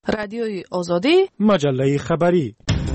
رادیوی آزادی، مجله خبری.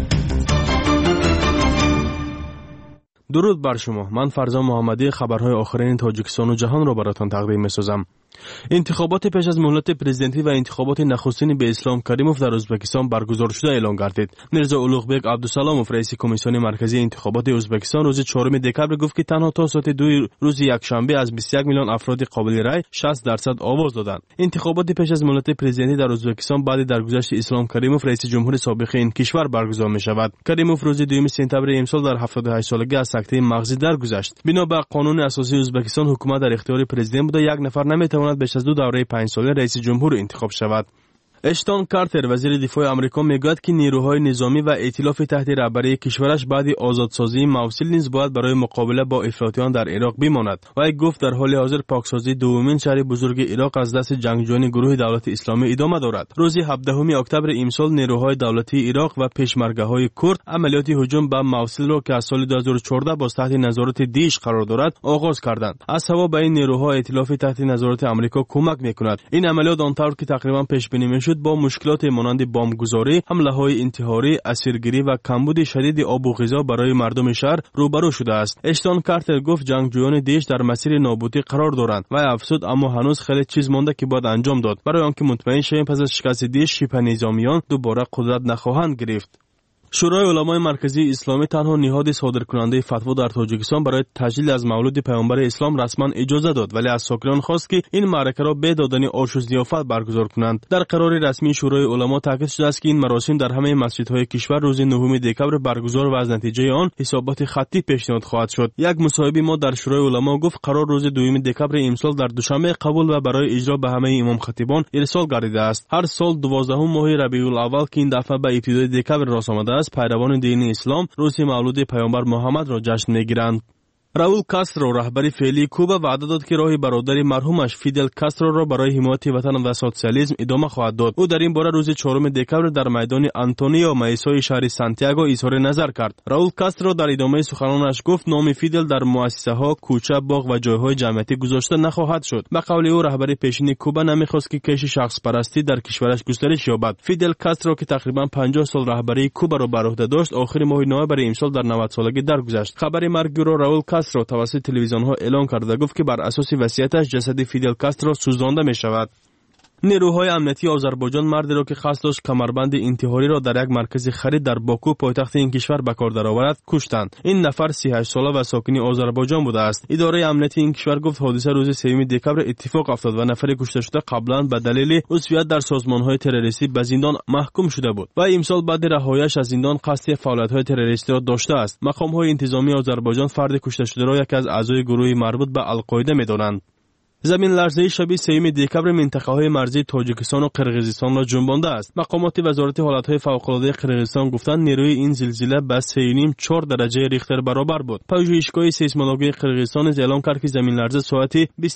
درود بر شما. من فرزان محمدی خبرهای آخرین تاجیکستان و جهان را براتان تقدیم می‌سازم. انتخابات پیش از مهلت پرزیدنتی و انتخابات نخستین به اسلام کریموف در ازبکستان برگزار شده اعلام گردید. میرزا اولوغبک عبدالسلاموف رئیس کمیسیون مرکزی انتخابات ازبکستان روز 4 دکبر گفت که تنها تا ساعت 2 روز یکشنبه از 21 میلیون افراد قابل رأی 60% آواز دادند. انتخابات پیش از مهلت پرزیدنتی در ازبکستان بعد درگذشت اسلام کریموف رئیس جمهور سابق این کشور برگزار می‌شود. کریموف روز 2 سپتامبر امسال در 78 سالگی از سکته مغزی درگذشت. بنا به قانون اساسی ازبکستان حکومت در اختیار پرزیدنت بوده، یک نفر نمی‌تواند بیش از 2 دوره 5 ساله رئیس جمهور انتخاب شود. اشتون کارتر وزیر دفاع آمریکا میگوید که نیروهای نظامی و ائتلاف تحت رهبری کشورش بعد آزادسازی موصل نیز باید برای مقابله با افراطیان در عراق بماند. و گفت در حال حاضر پاکسازی دومین شهر بزرگ عراق از دست جنگجویان گروه دولت اسلامی ادامه دارد. روز 17 اکتبر امسال نیروهای دولتی عراق و پشمرگه‌های کرد عملیات هجوم به موصل را که از سال 2014 با تحت نظارت دیش قرار دارد آغاز کردند. از هوا به این نیروها ائتلاف تحت نظارت آمریکا کمک می‌کند. این عملیات آنطور که تقریبا پیش بینی با مشکلات مانند بمبگذاری، حمله‌های انتحاری، اسیرگیری و کمبود شدید آب و غذا برای مردم شهر روبرو شده است. اشتون کارتر گفت جنگجویان دیش در مسیر نابودی قرار دارند و افزود اما هنوز خیلی چیز مانده که باید انجام داد برای آنکه مطمئن شویم پس از شکست دیش شبه نظامیان دوباره قدرت نخواهند گرفت. شورای علمای مرکزی اسلامی تنها نهاد صادرکننده فتوا در تاجیکستان برای تجلیل از مولد پیامبر اسلام رسما اجازه داد، ولی از ساکنان خواست که این معرکه را به دادن آش و ضیافت برگزار کنند. در قرار رسمی شورای علما تاکید شده است که این مراسم در همه مسجدهای کشور روز 9 دکبر برگزار و از نتیجه آن حسابات خطی پیشنهاد خواهد شد. یک مصاحبه ما در شورای علما گفت قرار روز 2 دکبر امسال در دوشنبه قبول و برای اجرا به همه امام خطیبان ارسال گردیده است. هر سال 12 ماه ربیع الاول که این دفعه به ابتدای دکبر راست آمده است، پیروان دین اسلام روز مولد پیامبر محمد را جشن میگیرند. راول کاسترو رهبر فعلی کوبا وعده داد که راه برادر مرحومش فیدل کاسترو را برای حمایت وطن و سوسیالیسم ادامه خواهد داد. او در این باره روز 4 دکبر در میدان آنتونیو مایسوی شهر سانتیاگو اظهار نظر کرد. راول کاسترو در ادامه سخنانش گفت نام فیدل در مؤسسه‌ها، کوچه، باغ و جایهای جمعیتی گذاشته نخواهد شد. به قول او رهبر پیشین کوبا نمیخواست که کش شخص پرستی در کشورش گسترش یابد. فیدل کاسترو که تقریبا 50 سال رهبری کوبا را بر عهده داشت، آخر ماه نوامبر امسال در 90 سالگی درگذشت. خبر مرگ راول کاسترو توسط تلویزیون‌ها اعلان کرده گفت که بر اساس وصیتش جسد فیدل کاسترو سوزانده می‌شود. نیروهای امنیتی آذربایجان مردی را که قصد داشت کمربند انتحاری را در یک مرکز خرید در باکو پایتخت این کشور به کار درآورد کشتند. این نفر 38 ساله و ساکن آذربایجان بوده است. اداره امنیتی این کشور گفت حادثه روز 3 دکبر اتفاق افتاد و نفر کشته شده قبلا به دلیل عضویت در سازمان‌های تروریستی به زندان محکوم شده بود و امسال بعد رهایی‌اش از زندان قصد فعالیت‌های تروریستی را داشته است. مقام‌های انتظامی آذربایجان فرد کشته شده را یکی از اعضای گروه مربوط به القاعده می‌دانند. زمین لرزه شب 3 دکبر منطقه‌های مرزی تاجیکستان و قرقیزستان را جنبانده است. مقامات وزارت حالت‌های فوق‌العاده قرقیزستان گفتند نیروی این زلزله به 3.4 درجه ریختر برابر بود. پژوهشگاه سیسمولوژی قرقیزستان اعلام کرد که زمین لرزه ساعت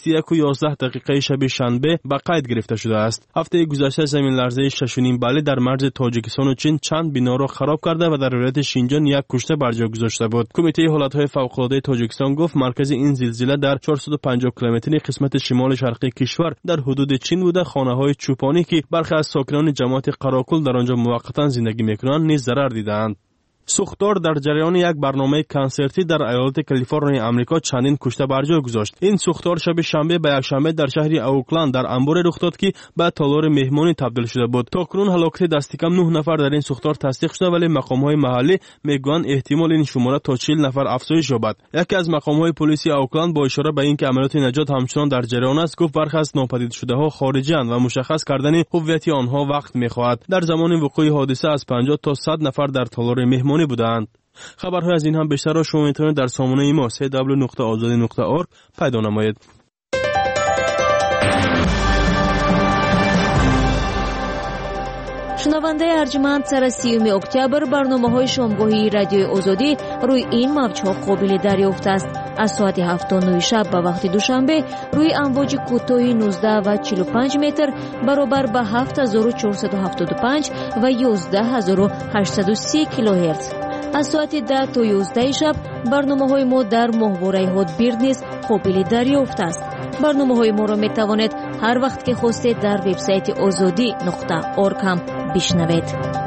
21:11 شب شنبه به قید گرفته شده است. هفته گذشته زمین لرزه 6.5 باله در مرز تاجیکستان و چین چند بنا را خراب کرده و در ولایت شینجان یک کشته بر جای گذاشته بود. کمیته حالت‌های فوق‌العاده تاجیکستان گفت مرکز این زلزله در 450 کیلومتری قسمت شمال شرقی کشور در حدود چین بوده. خانه‌های چوپانی که برخی از ساکنان جماعت قراقل در آنجا موقتا زندگی می‌کنند نیز ضرر دیدند. سوختار در جریان یک برنامه کنسرتی در ایالت کالیفرنیا آمریکا چندین کشته بر جای گذاشت. این سوختار شب شنبه به یکشنبه در شهر اوکلند در انبار رخ داد که به تالار مهمانی تبدیل شده بود. تاکنون هلاکت دست کم 9 نفر در این سوختار تصدیق شده، ولی مقام‌های محلی میگویند احتمال این شماره تا 40 نفر افزایش یابد. یکی از مقام‌های پلیسی اوکلند با اشاره به اینکه عملیات نجات همچنان در جریان است گفت برخی از ناپدید شده‌ها خارجی‌اند و مشخص کردن هویت آنها وقت می‌خواهد. در زمان وقوع حادثه از 50 تا 100 نفر در تالار مهمانی بودند. خبرهای از این هم بیشتر را شما میتونید در سامانه ما www.azadi.org پیدا نمایید. شنونده ارجمند، سر 30 اکتبر برنامه‌های شامگاهی رادیو آزادی روی این موج‌ها قابل دریافت است. از ساعت 7:09 شب به وقت دوشنبه روی امواج کوتاه 19 و 45 متر برابر به 7475 و 11830 کیلوهرتز. از ساعت 10 تا 11 شب برنامه‌های ما در ماهواره هات بیرد نیز قابل دریافت است. برنامه‌های ما را می‌توانید هر وقت که خواستید در وبسایت azadi.org هم بشنوید.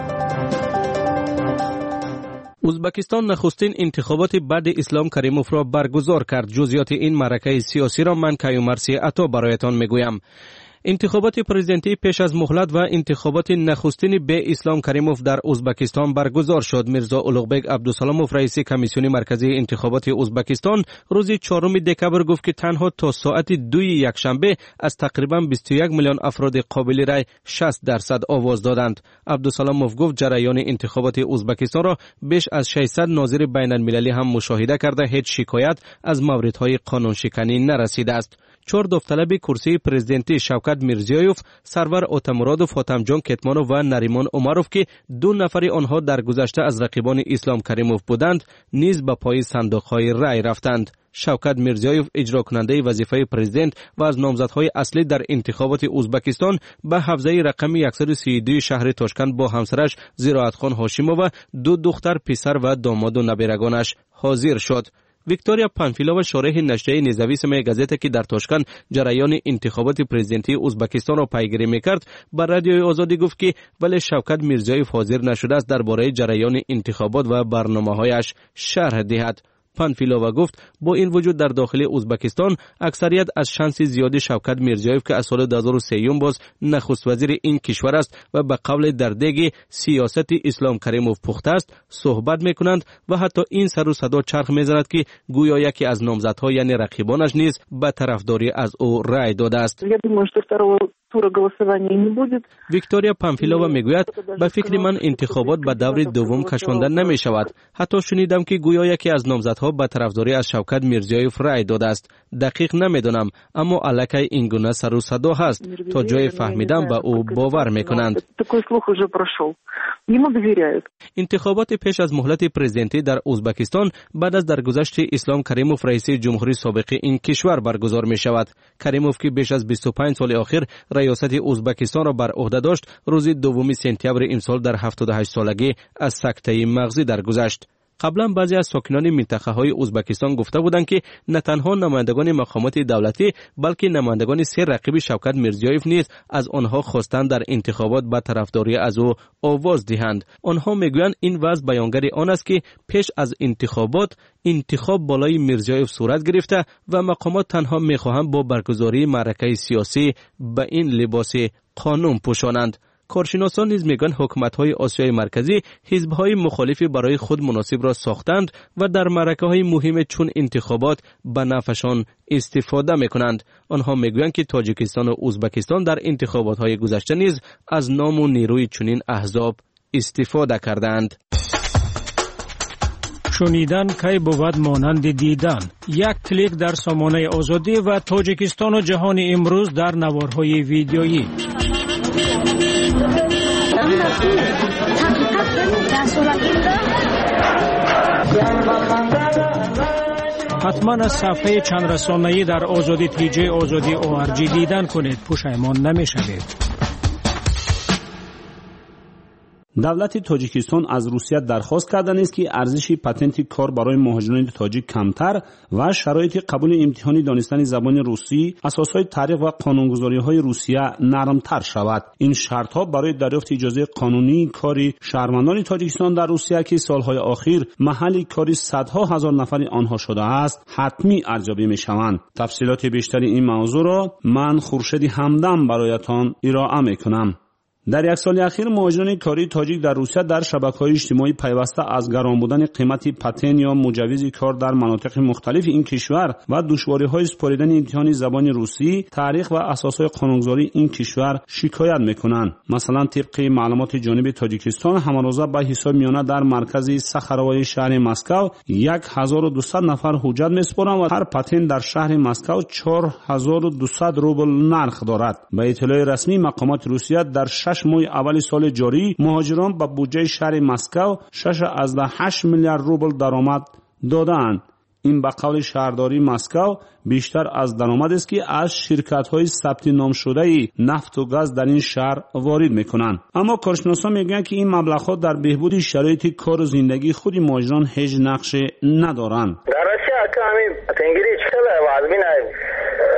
ازبکستان نخستین انتخابات بعد اسلام کریموف را برگزار کرد. جزئیات این معرکه سیاسی را من کیومرثی عطا برایتان میگویم. انتخابات پرزیدنتی پیش از مهلت و انتخابات نخستین به اسلام کریموف در ازبکستان برگزار شد. میرزا اولوغبک عبدالسلاموف رئیس کمیسیون مرکزی انتخابات ازبکستان روز 4 دکبر گفت که تنها تا ساعت 2 یکشنبه از تقریبا 21 میلیون افراد قابل رای 60% آواز دادند. عبدالسلاموف گفت جریان انتخابات ازبکستان را بیش از 600 ناظر بین المللی هم مشاهده کرده هیچ شکایت از موردهای قانون شکنی نرسیده است. 4 داوطلب کرسی پرزیدنتی شوکت میرزیایوف، سرور اوتمرادوف، حاتمجان کتمانوف و نریمان عمروف که 2 نفر آنها در گذشته از رقیبان اسلام کریموف بودند نیز به پای صندوق‌های رای رفتند. شوکت میرزیایوف اجرا کننده وظیفه پرزیدنت و از نامزدهای اصلی در انتخابات ازبکستان به حوزه رقم 132 شهر تاشکند با همسرش زراعتخان هاشیمووا و 2 دختر، پسر و داماد و نبیرگانش حاضر شد. ویکتوریا پانفیلووا شارح نشریه نزاویس گازета که در تاشکند جریان انتخابات پرزیدنتی ازبکستان را پیگیری میکرد بر رادیوی آزادی گفت که ولی شوکت میرزیایوف حاضر نشده است درباره جریان انتخابات و برنامه‌هایش شرح دهد. پانفیلووا گفت با این وجود در داخل ازبکستان اکثریت از شانس زیاد شوکت میرزیایوف که از سال 2003 باز نخست وزیر این کشور است و به قول در دیگ سیاست اسلام کریموف پخته است صحبت میکنند و حتی این سر و صدا چرخ میزند که گویا یکی از نامزدها یعنی رقیبانش نیز به طرفداری از او رای داده است. ویکتوریا پانفیلووا میگوید به فکر من انتخابات به دور دوم کشانده نمی شود. حتی شنیدم که گویا یکی از نامزدها به طرفداری از شوکت میرزیایوف رای داده است. دقیق نمیدونم اما الکی این گونه سر و صدا هست. تا جای فهمیدم به او باور میکنند. انتخابات پیش از مهلت پرزیدنتی در ازبکستان بعد از درگذشت اسلام کریموف رئیس جمهوری سابق این کشور برگزار می شود. کریموف که بیش از 25 سال اخیر ریاست ازبکستان را بر عهده داشت روز 2 سپتامبر امسال در 78 سالگی از سکته مغزی درگذشت. قبلا بعضی از ساکنان منطقه های ازبکستان گفته بودند که نه تنها نمایندگان مقامات دولتی بلکه نمایندگان 3 رقیب شوکت میرزیایوف نیز از آنها خواستند در انتخابات به طرفداری از او آواز دهند. آنها میگویند این وضع بیانگر آن است که پیش از انتخاب بالای میرزیایوف صورت گرفته و مقامات تنها میخواهند با برگزاری معرکه سیاسی به این لباس قانون پوشانند. کارشناسان نیز میگن حکومت‌های آسیای مرکزی حزب‌های مخالفی برای خود مناسب را ساختند و در معرکه‌های مهم چون انتخابات به نفعشان استفاده میکنند. آنها میگویند که تاجیکستان و ازبکستان در انتخابات‌های گذشته نیز از نام و نیروی چنین احزاب استفاده کردند. شنیدن کی بود مانند دیدن. یک کلیک در سامانه آزادی و تاجیکستان و جهان امروز در نوارهای ویدیویی. حتما از صفحه چند رسانه‌ای در آزادی تیجی آزادی ORG دیدن کنید. پشیمان نمی‌شوید. دولت تاجیکستان از روسیه درخواست کرده است که ارزش پتنت کار برای مهاجران تاجیک کمتر و شرایط قبول امتحان دانستن زبان روسی، اساسهای تعریف و قانونگذاری‌های روسیه نرمتر شود. این شرط‌ها برای دریافت اجازه قانونی کاری شهروندان تاجیکستان در روسیه که سالهای اخیر محل کاری صدها هزار نفر آنها شده است، حتمی ارزیابی می‌شوند. تفصیلات بیشتر این موضوع را من خورشید همدم برایتان ارائه می‌کنم. در یک سال اخیر مهاجران کاری تاجیک در روسیه در شبکه‌های اجتماعی پیوسته از گران بودن قیمت پتن یا مجوز کار در مناطق مختلف این کشور و دشواری‌های سپاریدن امتحان زبان روسی، تاریخ و اساسهای قانونگذاری این کشور شکایت می‌کنند. مثلا طبق معلومات جانب تاجیکستان همروزه به حساب میانه در مرکز صخره‌های شهر مسکو 1200 نفر حجت می‌سپارند و هر پتن در شهر مسکو 4200 روبل نرخ دارد. به اطلاع رسمی مقامات روسیه در 6 ماه اول سال جاری مهاجران به بودجه شهر مسکو 6.8 میلیارد روبل درآمد دادند. این به قول شهرداری مسکو بیشتر از درآمد است که از شرکت‌های ثبت نام شده نفت و گاز در این شهر وارد می‌کنند. اما کارشناسان میگویند که این مبلغ‌ها در بهبود شرایط کار و زندگی خود مهاجران هیچ نقشی ندارند. در روسیه کمی تنگری چطور وضع بینه آیا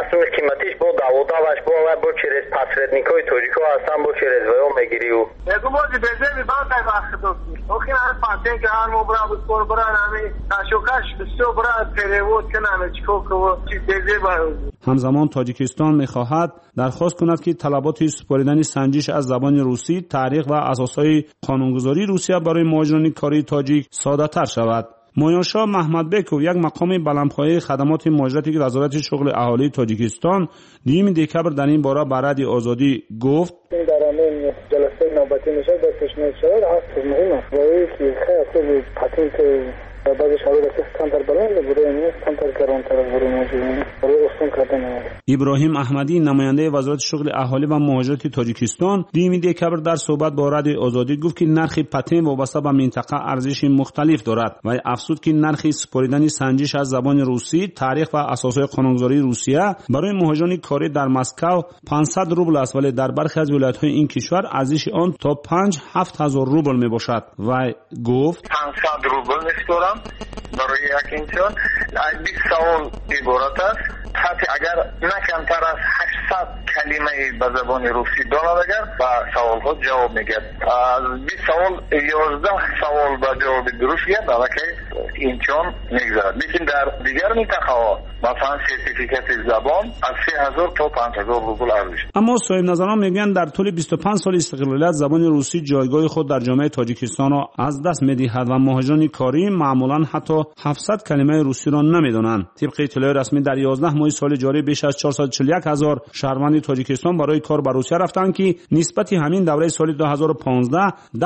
расми қиматиш бо 12 бо ва бо через посредникои тоҷико ҳастан бо через ваё мегири у ягумози безеби баъдай вақтидо охин ҳар пасен ки ҳар мо бра бускор бра нами кашокаш бисё бра перевод канаме чикор кво чи безеба. همزمان تاجیکستان می‌خواهد درخواست کند که طلبات سپردن سنجش از زبان روسی، تاریخ و اساسهای قانونگذاری روسیه برای مهاجران کاری تاجیک ساده‌تر شود. مویانشاه محمدبکوف یک مقام بلندپایه خدمات مهاجرتی که وزارت شغل اهالی تاجیکستان 2 دکبر در این باره به رادیو آزادی گفت در این جلسه نوبتی نشست در پیشنهاد شود هست مهمه و که خیلی پاتنت بعضی شواهد کمتر بلند بوده نیست کمتر گرانتر بوده موجود برای اصول کردن. ابراهیم احمدی نماینده وزارت شغل اهالی و مهاجرت تاجیکستان 2 دکبر در صحبت با رادیو آزادی گفت که نرخ پتن وابسته به منطقه ارزش مختلف دارد و افزود که نرخ سپردن سنجش از زبان روسی، تاریخ و اساسهای قانونگذاری روسیه برای مهاجران کاری در مسکو 500 روبل است ولی در برخی از ولایت‌های این کشور ارزش آن تا 5-7 هزار روبل میباشد و گفت 500 روبل می‌خورم برای یک انسان 20 سوال عبارت است حتی اگر نه کمتر از 800 کلمه به زبان روسی دارد اگر با سوال ها جواب میگه از 20 سوال 11 سوال با جواب درست گرد که انسان میگذارد لیکن در دیگر منطقه ها مثلا سرتیفیکت زبان از 3000 تا 5000 روبل ارزش. اما صاحب نظران میگن در طول 25 سال استقلالیت زبان روسی جایگاه خود در جامعه تاجیکستان را از دست میدهد و مهاجران کاری معمولا حتی 700 کلمه روسی را نمیدونند. طبق اطلاع رسمی در 11 ماه سال جاری بیش از 441,000 شهروند تاجیکستان برای کار به روسیه رفتند که نسبت همین دوره سال 2015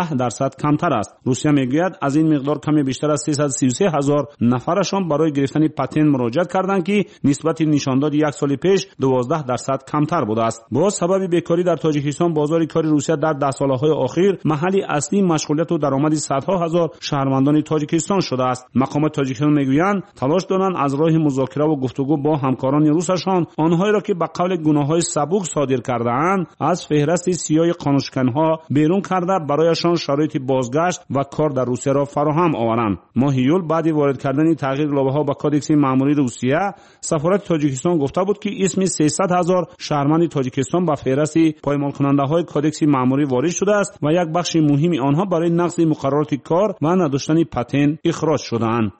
10% کمتر است. روسیه میگوید از این مقدار کمی بیشتر از 333,000 نفرشان برای گرفتن پتن مراجعت کردند که نسبت نشانداد یک سال پیش 12% کمتر بوده است. با سبب بیکاری در تاجیکستان بازار کار روسیه در 10 سالهای اخیر محلی اصلی مشغولیت و درآمد صدها هزار شهروندان تاجیکستان شده است. مقامات تاجیکستان میگویند تلاش دارند از راه مذاکره و گفتگو با همکاران روسشان آنهایی را که به قول گناه‌های سبک صادر کرده‌اند از فهرست سیاه قانونشکن‌ها بیرون کرده برایشان شرایط بازگشت و کار در روسیه را فراهم آورند. ماه یول بعد وارد کردن تغییر لایحه‌ها به کدکس مأموری روسیه سفارت تاجیکستان گفته بود که اسم 300,000 شهروند تاجیکستان به فهرست پایمال کننده‌های کدکس مأموری وارد شده است و یک بخش مهمی آنها برای نقض مقررات کار و نداشتن پتن اخراج شده‌اند.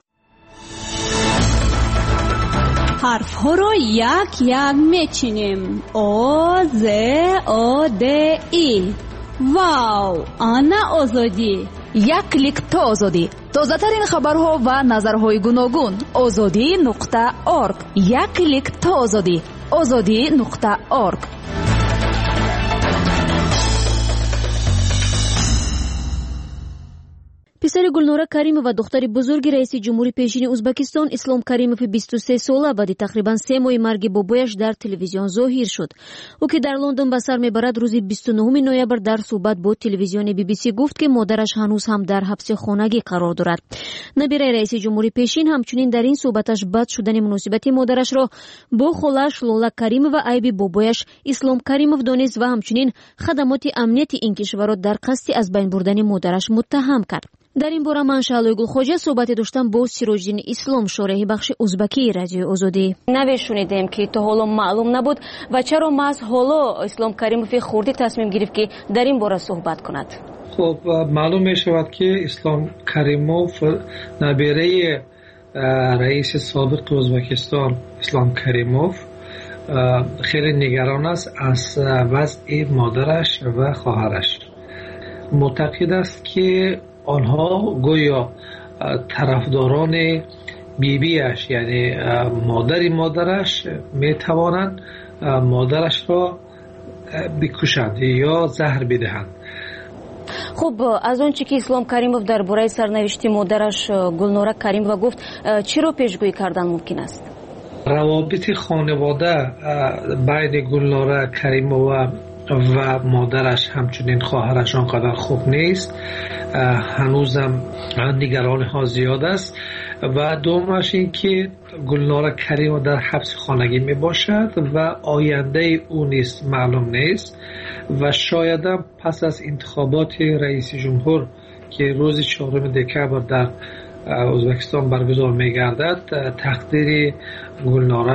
حرف ها رو یک یک میچینیم. او ز او د ای. واو، آنا آزادی. یک کلیک تا آزادی. تازه‌ترین خبرها و نظرهای گوناگون. azadi.org. یک کلیک تا آزادی. azadi.org. پسر گلنوره کریمov و دختر بزرگ رئیس جمهوری پیشین ازبکستان اسلام کریمov 23 ساله بعد تقریبا 3 ماه مرگ بابایش در تلویزیون ظاهر شد. او که در لندن به سر میبرد روز 29 نوامبر در صحبت با تلویزیون BBC گفت که مادرش هنوز هم در حبس خانگی قرار دارد. نبیره رئیس جمهوری پیشین همچنین در این صحبتش بد شدن مناسبت مادرش را با خالش لولا کریمov و عیب بابایش اسلام کریمov دانست و همچنین خدمات امنیتی این کشور را در قصد از بین بردن مادرش متهم کرد. در این باره من شعلوی گلخوجه صحبت داشتم با سیروجدین اسلام شارح بخش ازبکی رادیو آزادی. نوشونیدیم که تا حالا معلوم نبود و چرا محض حالا اسلام کریمov خردی تصمیم گرفت که در این باره صحبت کند. خب معلوم می شود که اسلام کریمov نبیره رئیس سابق ازبکستان اسلام کریمov خیلی نگران است از وضع مادرش و خواهرش. معتقد است که آنها گویا طرفداران بیبیش یعنی مادرش می توانند مادرش را بکشند یا زهر بدهند. خب از اون چی که اسلام کریمov درباره سرنوشت مادرش گلنوره کریمov گفت چی رو پیشگویی کردن ممکن است؟ روابط خانواده بین گلنوره کریمov و مادرش همچنین خواهرش آنقدر خوب نیست. هنوزم نگرانی ها زیاد است و دومش این که گلنوره کریمov در حبس خانگی می باشد و آینده او نیست معلوم نیست و شایدم پس از انتخابات رئیس جمهور که روز 4 دکبر در ازبکستان برگزار می گردد تقدیر گلنوره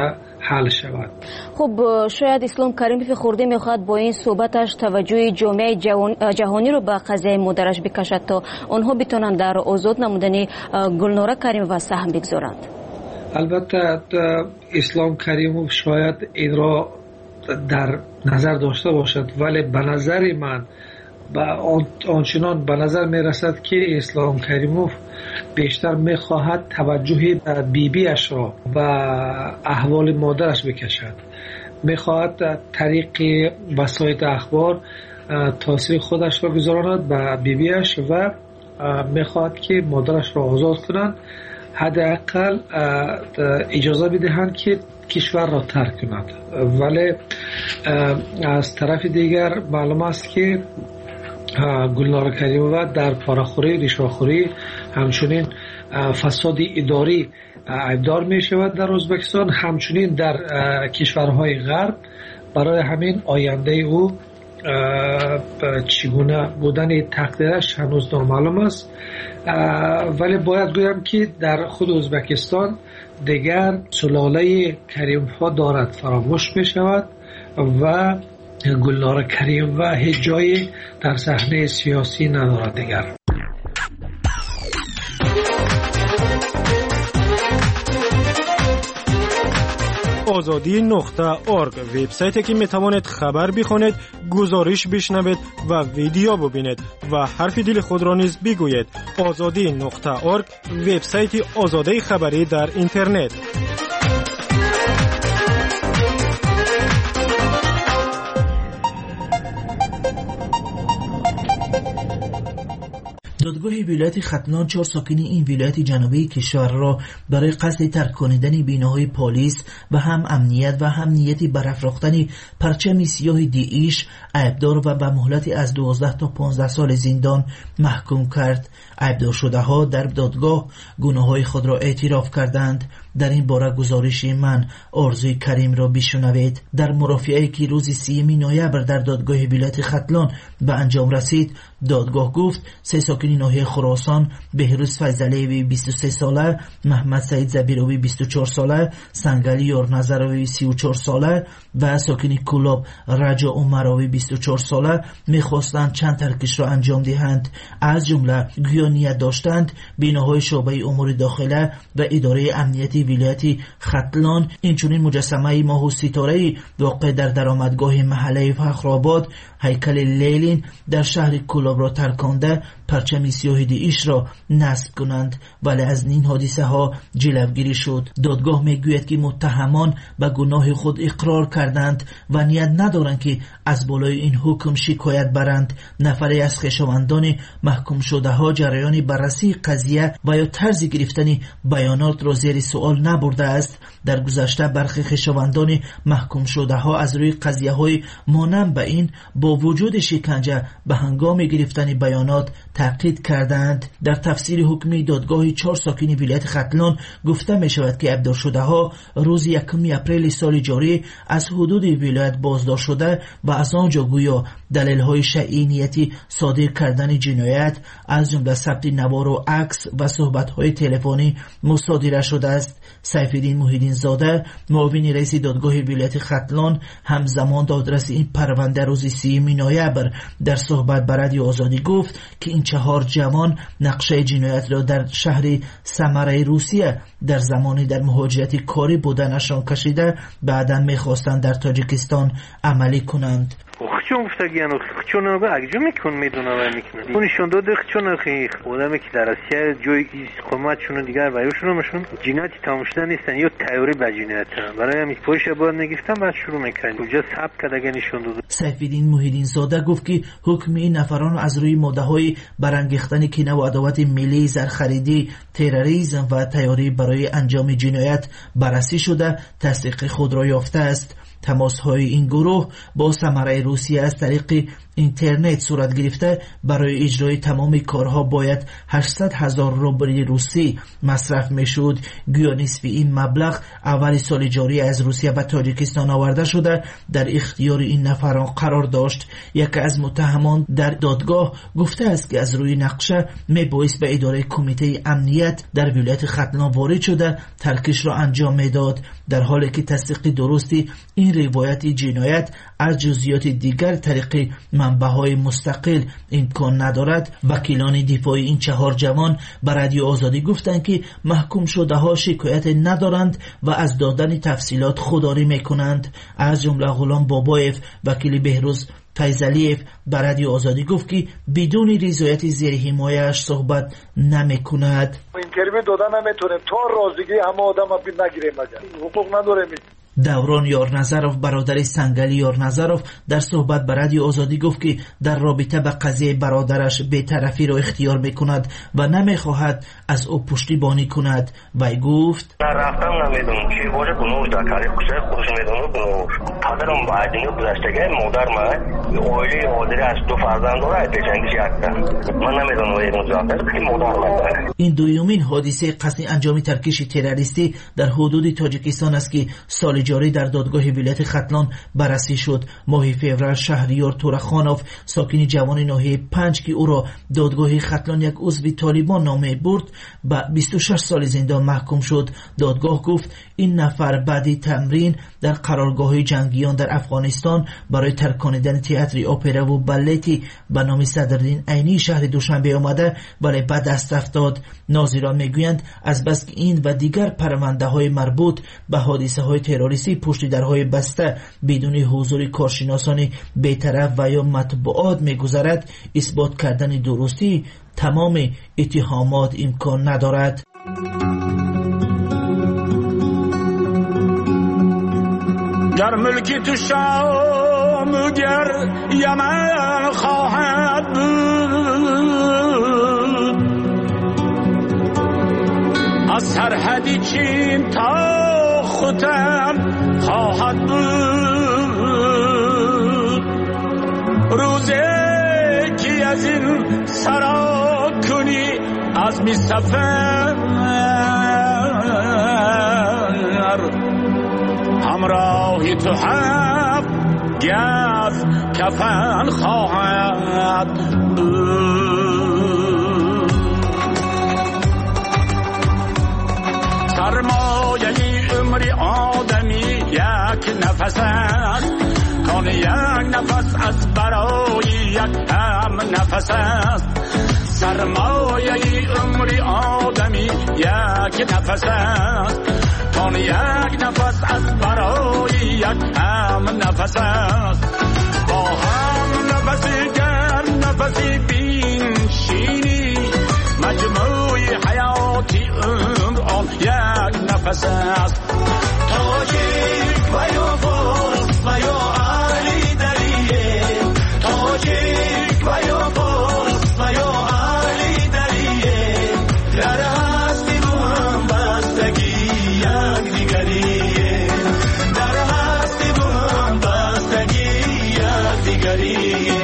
حل شود. خب شاید اسلام کریموف خورده میخواد با این صحبتش توجه جامعه جهانی رو به قضیه مادرش بکشد تا آنها بتونن در آزاد نمودن گلناره کریموف سهم بگذارند. البته اسلام کریموف شاید این را در نظر داشته باشد، ولی به نظر من آنچنان به نظر می رسد که اسلام کریموف بیشتر می خواهد توجه بیبیش را و احوال مادرش بکشد. می خواهد طریق وسایل اخبار تاثیر خودش را گذراند به بیبیش و می خواهد که مادرش را آزاد کنند، حداقل اجازه بدهند که کشور را ترک کند. ولی از طرف دیگر معلوم است که گلناره کریموف در پاره‌خوری، رشوه‌خوری، همچنین فساد اداری عیبدار می شود در ازبکستان، همچنین در کشورهای غرب. برای همین آینده او چگونه بودن تقدیرش هنوز نامعلوم است، ولی باید گویم که در خود ازبکستان دیگر سلاله کریموف دارد فراموش می شود و گلناره کریموف هیچ جایی در صحنه سیاسی ندارد دیگر. azadi.org وبسایتی که میتوانید خبر بخونید، گزارش بشنوید و ویدیو ببینید و حرف دل خود را نیز بگویید. azadi.org وبسایت آزادی خبری در اینترنت. دادگاه ولایت ختلان 4 ساکن این ولایت جنوبی کشور را برای قصد ترک کردن بیناهای پلیس و هم امنیت و هم نیتی برافراختن پرچم سیاه داعش عیبدار و به مهلت از 12 تا 15 سال زندان محکوم کرد. عیبدار شده ها در دادگاه گناههای خود را اعتراف کردند. در این باره گزارش من آرزوی کریم را بشنوید. در مرافعه‌ای که روز 3 نوامبر در دادگاه ولایت ختلان به انجام رسید، دادگاه گفت 3 ساکن ناحیه خراسان، بهروز فیضعلیوی 23 ساله، محمد سعید زبیروی 24 ساله، سنگلی یارنظروی 34 ساله و ساکن کلاب رجا عمروی 24 ساله میخواستند چند ترکش را انجام دهند. از جمله گویانیت داشتند بیناهای شعبه امور داخله و اداره امنیتی ولایت ختلان، اینچنین مجسمه ماه و ستاره واقع در درآمدگاه محله فخرآباد، هیکل لیلین در شهر کلاب را ترکانده پرچم سیاه داعش را نصب کنند، ولی از این حادثه ها جلوگیری شد. دادگاه میگوید که متهمان به گناه خود اقرار کردند و نیت ندارند که از بالای این حکم شکایت برند. نفری از خویشاوندان محکوم شده ها جریان بررسی قضیه و یا طرز گرفتن بیانات را زیر سوال نبرده است. در گذشته برخی خویشاوندان محکوم شده ها از روی قضیه های مانند به این با وجود شکنجه به هنگام گرفتن بیانات تاکید کردند. در تفسیر حکمی دادگاه 4 ساکن ولایت ختلان گفته می شود که عیبدار شده ها روز 1 اپریل سال جاری از حدود ولایت بازداشت شده و از آنجا گویا دلیل های شایعی صادر کردن جنایت از جمله ثبت نوار و عکس و صحبت های تلفنی مصادره شده است. سیفالدین محیدین زاده، معاون رئیس دادگاه ولایت ختلان، همزمان دادرس این پرونده روز 3 نوامبر در صحبت با رادیو آزادی گفت که این 4 جوان نقشه جنایت را در شهر سمره روسیه در زمانی در مهاجرت کاری بودنشان کشیده، بعدا میخواستند در تاجیکستان عملی کنند. چون گفتگیانو چون اگه میکن میدونه و میکنه اونشون دو دخ چون خیخ آدمی که در اسیا جایی که قومتشون دیگر وایوشون مشون جنایت تمام شده نیستن یا تئوری به جنایت برای همین پوش باید نگفتن بعد شروع میکنن کجا ثبت کرده نشون داد. سیفالدین محیدین زاده گفت که حکم این نفران از روی ماده‌های برانگیختن کینه و عداوت ملی، زرخریدی، تروریسم و تیاری برای انجام جنایت بررسی شده تصدیق خود را یافته است. تماس های این گروه با ثمره روسیه از طریق اینترنت صورت گرفته برای اجرای تمام کارها باید 800,000 روبل روسی مصرف میشد. گویا نصف این مبلغ اول سال جاری از روسیه و تاجیکستان آورده شده در اختیار این نفران قرار داشت. یکی از متهمان در دادگاه گفته است که از روی نقشه میبایست به اداره کمیته امنیت در ولایت ختلان وارد شده ترکش را انجام میداد، در حالی که تصدیق درستی این روایت جنایت از جزئیات دیگر طریق منبع‌های مستقل امکان ندارد. وکیلان دفاعی این 4 جوان به رادیو آزادی گفتند که محکوم شده ها شکایت ندارند و از دادن تفصیلات خودداری میکنند. از جمله غلام بابایف وکیل بهروز فیضلیف به رادیو آزادی گفت که بدون رضایت زیر حمایه‌اش صحبت نمیکند. اینترویو دادن نمیتونیم تا رازیگی همه آدم نگیریم، مگر حقوق نداریم. دوران یارنظرов برادر سنگلی یارنظرov در صحبت به رادیو آزادی گفت که در رابطه با قضیه برادرش بی‌طرفی را اختیار میکند و نمیخواهد از او پشتیبانی کند. وی گفت رفتم نمیدونم چی باشه گناه در کاری خودش میدونه گناه. پدرم باید اینو گذشتگه مادر من اویلی مادری از 2 فرزند داره پیشنگیش یکتن. من نمیدونم این مزاحمت که مادر من. این دومین حادثه قصد انجام ترکش تروریستی در حدود تاجیکستان است که سال جاری در دادگاه ولایت ختلان بررسی شد. ماه فوریه شهریار تورخانوف ساکن جوان ناحیه 5 که او را دادگاه ختلان یک عضو طالبان نامه برد به 26 سال زندان محکوم شد. دادگاه گفت این نفر بعد تمرین در قرارگاه جنگیان در افغانستان برای ترکاندن تئاتر اپرا و بالتی به نام صدرالدین عینی شهر دوشنبه آمده ولی به دست افتاد. ناظران میگویند از بس که این و دیگر پرونده های مربوط به حادثه های تروریستی پشت درهای بسته بدون حضور کارشناسان بی‌طرف و یا مطبوعات میگذرد، اثبات کردن درستی تمام اتهامات امکان ندارد. گر ملکی تو شام گر یمن خواهد بود، از سرحدی چین تا ختم خواهد بود. روزی که از این سرا کنی از می سفر همراهی تو هفت گز کفن خواهد بود. سرمایه عمر آدمی یک نفس است، کان یک نفس از برای یک هم نفس است. سرمایه عمر آدمی یک نفس است، کان یک نفس از برای یک هم نفس است. با هم نفسی گر نفسی بین شینی، مجموع حیاتی عمر آن یک نفس است. تاجیک و یا فارس و یا علی دریه، تاجیک و یا فارس و یا علی دریه، در هستی با هم بستگی یک دیگریه، در هستی با هم بستگی یک دیگریه.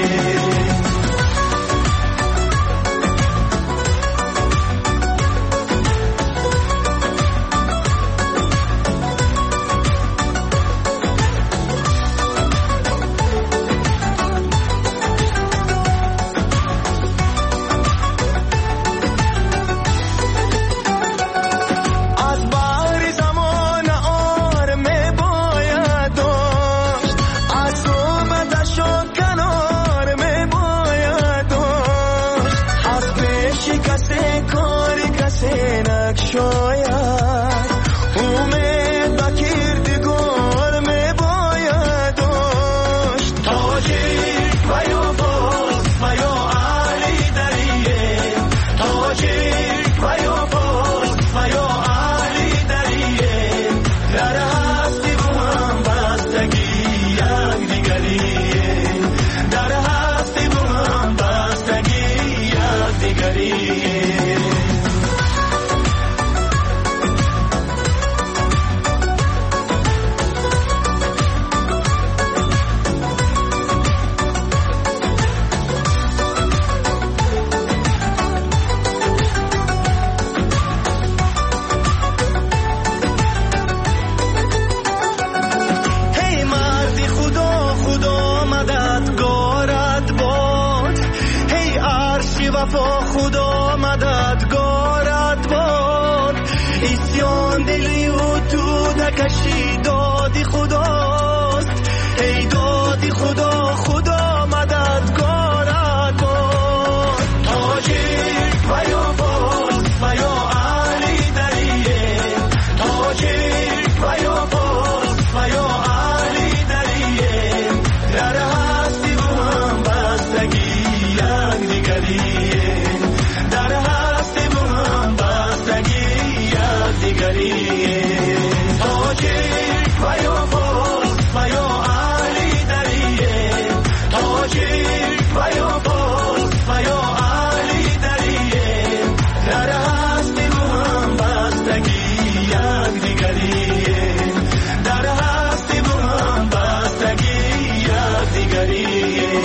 وفا خدا مددگارت باد اسیان دلی و تو نکشی دادی خداست ای دادی خدا خدا مددگارت باد تاجیک و یا فارس و یا علی دریه تاجیک و یا فارس و یا علی دریه در هستی و هم بستگی یک دیگریه در هستی و هم بستگی یک دیگریه تاجیک و یا فارس و یا علی دریه تاجیک و یا فارس و یا علی دریه در هستی و هم بستگی یک دیگریه در هستی و هم بستگی یک دیگریه.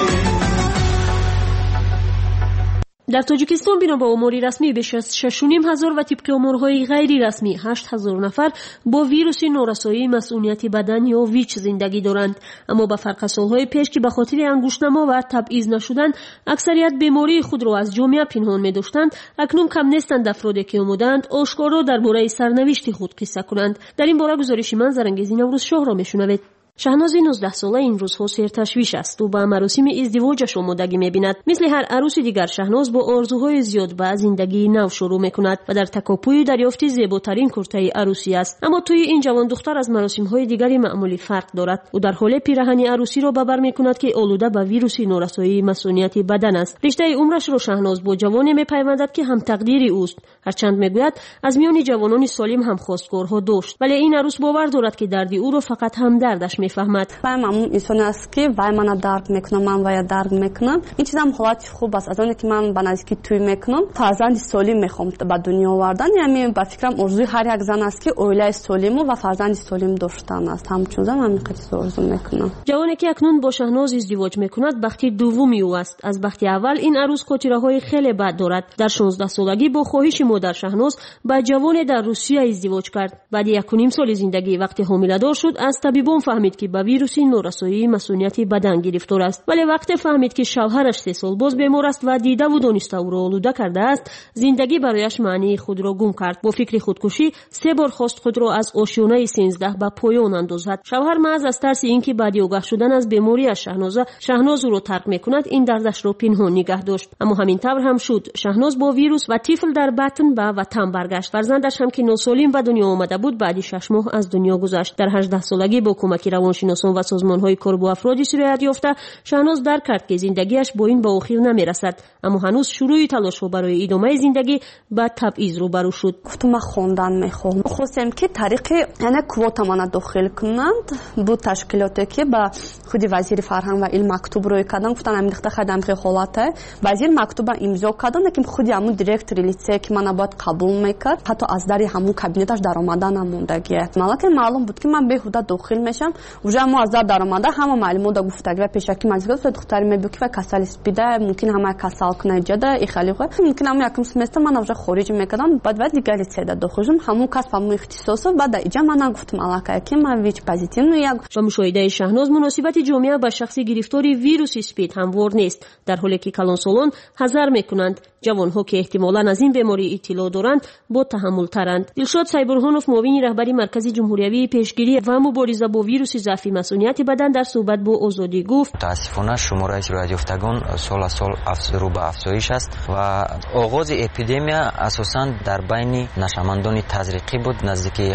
در تاجیکستان بنا با آمار رسمی بیش از 6,500 و طبق آمارهای غیر رسمی 8,000 نفر با ویروس نارسایی مسئولیت بدن یا ویچ زندگی دارند. اما با فرق سالهای پیش که به خاطر انگشتنما و تبعیض نشدن اکثریت بیماری خود را از جامعه پنهان می داشتند، اکنون کم نیستند افرادی که آمدند آشکارا درباره سرنوشت خود قصه کنند. در این باره گزارش من زرنگیزی نوروز شاه را میشنوید. شهناز 19 ساله این روزها سیر تشویش است و با مراسم ازدواجش آمادگی می‌بیند. مثل هر عروس دیگر شهناز با آرزوهای زیاد به زندگی نو شروع می‌کند و در تکاپوی دریافت زیباترین کرته عروسی است. اما توی این جوان دختر از مراسم‌های دیگری معمولی فرق دارد و در حال پیراهن عروسی را به بر می‌کند که آلوده به ویروس نارسایی مسئولیت بدن است. رشته عمرش را شهناز با جوانی می‌پیوندد که هم تقدیر اوست. هرچند میگوید از میان جوانان سالم هم خواستگارها داشت، ولی این عروس باور دارد که درد او را فقط همدردش میفهمد. من اون انسانی است که وای من درد میکنم، من وای درد میکنم. این چیزام حالت خوب است. از اون که من به نزدیکی توی میکنم فرزند سالم میخوام به دنیا آوردن. یعنی با فکرم آرزوی هر یک زن است که اوله سالم و فرزند سالم داشتن است. همچون من خیلی آرزو میکنم. جوانی که اکنون با شهناز ازدواج میکند بختی دومی او است. از بختی اول این عروس خاطره‌های خیلی بد دارد. در 16 سالگی با خواهش مادر شهناز با جوانی در روسیه ازدواج کرد. بعد 1.5 سال زندگی وقتی حامله‌دار شد از طبیبان فهمید که با ویروس نارسایی مسئولیت بدن گرفتار است. ولی وقتی فهمید که شوهرش 3 سال باز بیمار است و دیده و دانسته او را آلوده کرده است، زندگی برایش معنی خود را گم کرد. با فکر خودکشی 3 بار خواست خود را از آشیانه 13 به پایان اندازد. شوهر محض از ترس اینکه بعد آگاه شدن از بیماری شهناز او را ترک میکند این دردش را پنهان نگه داشت. اما همین طور هم شد. شهناز با ویروس و طفل در بطن به وطن برگشت. فرزندش هم که ناسالم به دنیا آمده بود بعد 6 ماه از دنیا گذشت. در 18 سالگی با کمک روانشناسان و سازمان‌های کار با افراد سیرایت یافته شهناز درک کرد که زندگیش با این به آخر نمیرسد. اما هنوز شروع تلاش‌ها برای ادامه زندگی با تبعیض روبرو شد. گفتم من خوندن میخوام. خواستم که طریق یعنی کوتا من داخل کنند. بود تشکیلاتی که با خود وزیر فرهنگ و علم مکتوب روی کردن. گفتن همین خدمت خیلی حالته. وزیر مکتوب امضا کردن که خودی همون دایرکتور لیسه که من باید قبول میکرد. حتی از در همون کابینتش در آمدن موندگیه. مالکه معلوم بود که من بهوده داخل میشم. وجا ما از در آمده همه معلومات گفتگی و پیشکی منزل دختری میبکی و کسل اسپیده ممکن همه کسل کنه جده ای خیلی خوب ممکن هم یکم سمستر من وجا خارج میکردم بعد دیگه لیسه داخلم همون کس فهمو اختصاص بعد اینجا من گفتم علاقه که من ویچ پوزیتیو یک و مشاهده شهناز مناسبت جامعه با شخصی گرفتاری ویروس اسپید هموار نیست، در حالی که کلان سالان حذر میکنند جوانها که احتمالاً از این بیماری اطلاع دارند با تحمل ترند. دلشاد سایبرهانوف معاون رهبری مرکز جمهوری پیشگیری و مبارزه با ویروس ضعفی مسئولیت بدن در صحبت با آزادی گفت متاسفانه شماره سیرایت یافتگان سال از سال رو به افزایش است و آغاز اپیدمیا اساساً در بین نشمندان تزریقی بود نزدیک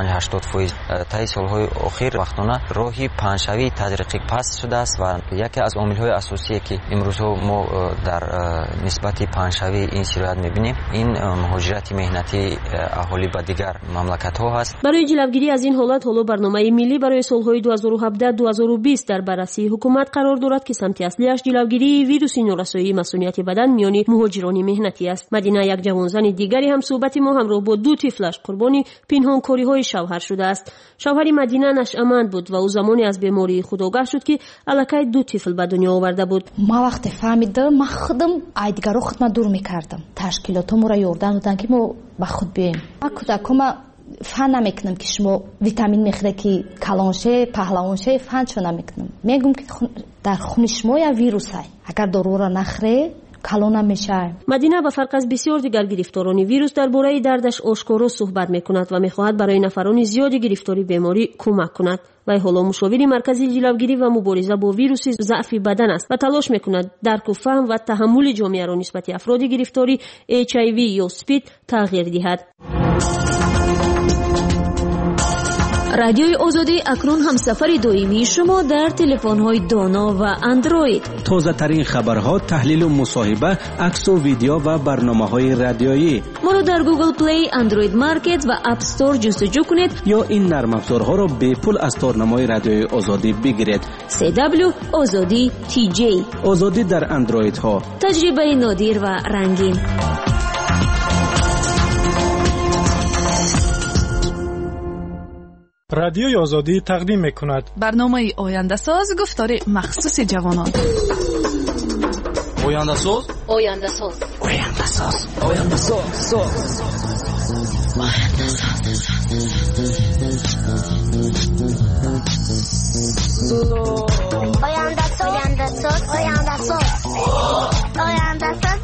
75-80% تا سالهای اخیر وقتانه راهی پنجشوی تزریقی پس شده است و یکی از عامل‌های اساسی که امروز ما در نسبت پنجشوی این سیرایت می‌بینیم این مهاجرت مهنتی اهالی به دیگر مملکت‌ها است. برای جلوگیری از این حالت حالا برنامه ملی برای سالهای 2017-2020 در بررسی حکومت قرار دارد که سمت اصلیش جلوگیری ویروس نارسایی مسئولیت بدن میان مهاجران مهنتی است. مدینه یک جوانزن دیگری هم صحبت ما همراه با 2 طفلش قربانی پنهانکاری‌های شوهر شده است. شوهر مدینه نشأمند بود و او زمانی از بیماری خود آگاه شد که الکی 2 طفل به دنیا آورده بود. ما وقتی فهمیدم من خودم ایدگارو خودم دور میکردم. تشکیلاتم را یوردن بودن که ما با خود بیایم. من کودکم فهم نمیکنم که شما ویتامین میخوره که کلان شه پهلوان شه فهم چون نمیکنم. میگم که در خون شما یا ویروس های اگر دارو را نخوره کلانم میشه. مدینه به فرق از بسیار دیگر گرفتاران ویروس درباره دردش آشکارا صحبت میکند و میخواهد برای نفران زیادی گرفتاری بیماری کمک کند. و حالا مشاوری مرکزی جلوگیری و مبارزه با ویروس ضعف بدن است و تلاش میکند درک و فهم و تحمل جامعه را نسبت افراد گرفتاری HIV یا سپید تغییر دهد. رادیوی آزادی اکنون همسفر دائمی شما در تلفن‌های دانا و اندروید. تازه ترین خبرها، تحلیل و مصاحبه، عکس و ویدیو و برنامه‌های رادیویی. ما را در گوگل پلی، اندروید مارکت و اپ استور جستجو کنید یا این نرم افزارها را به پول از تارنمای رادیوی آزادی بگیرید. CW آزادی TJ. آزادی در اندروید ها. تجربه نادر و رنگین. رادیوی آزادی تقدیم میکند برنامه آینده ساز، گفتار مخصوص جوانان. آینده ساز، آینده ساز، آینده ساز، آینده ساز، آینده ساز، آینده ساز، آینده ساز، آینده ساز.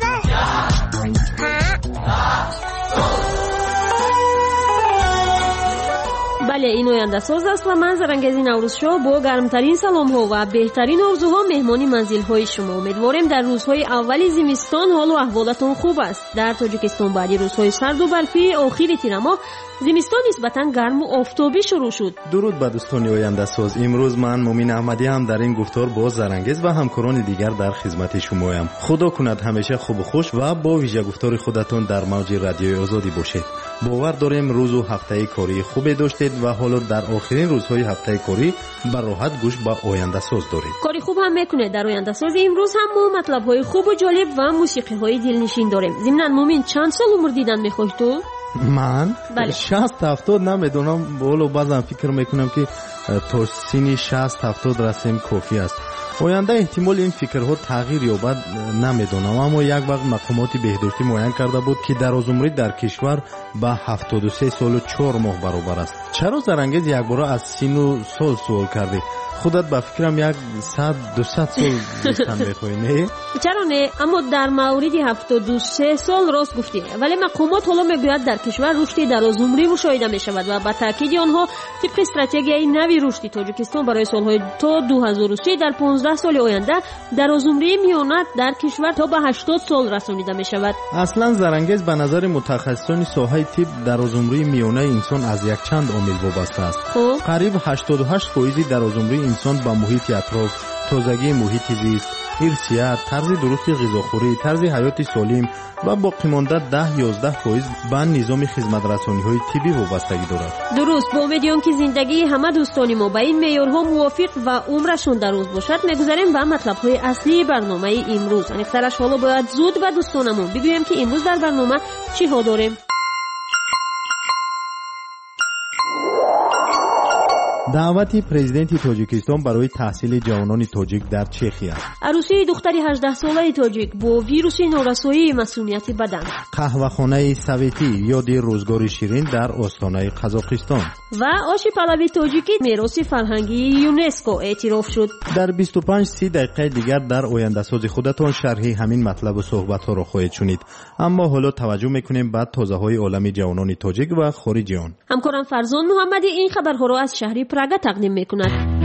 بله، این آینده ساز است و من زرنگزی نوروز شو با گرمترین سلام ها و بهترین آرزوها مهمانی منزل های شما. امیدواریم در روزهای اولی زمستان حال و احوالتون خوب است. در تاجیکستان بعد روزهای سرد و برفی آخر تیر ماه زمستان نسبتاً گرم و آفتابی شروع شد. درود به دوستان آینده ساز. امروز من مومین احمدی هم در این گفتار با زرنگز و همکاران دیگر در خدمت شمایم. خدا کند همیشه خوب و خوش و با ویژه گفتار خودتون در موج رادیوی آزادی باشید. باور داریم روز و هفته کاری خوبی داشتید و حالا در آخرین روزهای هفته کاری به راحت گوش به آینده ساز دارید. کاری خوب هم میکنه. در آینده ساز امروز هم ما مطلب‌های خوب و جالب و موسیقی‌های دلنشین داریم. ضمن مومین چند سال عمر دیدن می‌خوای تو؟ من 60-70 نمیدونم، بالا بعضا فکر میکنم که تا سن 60-70 رسیم کافی است. آینده احتمال این فکرها تغییر یابد نمیدونم، اما یک وقت مقامات بهداشتی معین کرده بود که درازعمری در کشور به 73 سال و 4 ماه برابر است. چرا زرنگز یک بار از سن و سال سوال کردی؟ خودت به فکرم 100-200 سال بیشتر میخوای نه؟ چرا نه؟ اما در مورد 73 سال راست گفتی. ولی مقامات حالا میگوید در کشور رشد درازعمری مشاهده میشود و با تاکید آنها طبق استراتژی نوی رشد تاجیکستان برای سالهای تا 2030 در 15 سال آینده درازعمری میانه در کشور تا به 80 سال رسانیده میشود. اصلا زرنگز به نظر متخصصان ساحه طب درازعمری میانه انسان از یک چند عامل وابسته است. قریب 88% درازعمری انسان با محیط اطراف، تازگی محیط زیست، ارثیات، طرز درست غذاخوری، طرز حیات سالم و باقی مانده 10-11% به نظام خدمت رسانی‌های طبی وابستگی دارد. درست. با امیدوارم که زندگی همه دوستان ما به این معیارها موافق و عمرشون دراز باشد، میگذاریم به مطلب‌های اصلی برنامه امروز. انقدرش حالا باید زود به دوستانمون بگویم که امروز در برنامه چی ها داریم. دعوت پرزیدنت تاجیکستان برای تحصیل جوانان تاجیک در چخیا. عروسی دختری 18 ساله تاجیک با ویروس نورسایی مسئولیت بدن. قهوه‌خانه سویتی یاد روزگار شیرین در آستانه قزاقستان. و آش پلوی تاجیکی میراث فرهنگی یونسکو اعتراف شد. در 25-30 دقیقه دیگر در آینده ساز خودتان شرحی همین مطلب و صحبت‌ها را خواهید شنید. اما حالا توجه می‌کنیم به تازه‌های عالم جوانان تاجیک و خارجی آن. همکارم فرزان محمدی این خبرها را از شهر پراگ تقدیم می‌کند.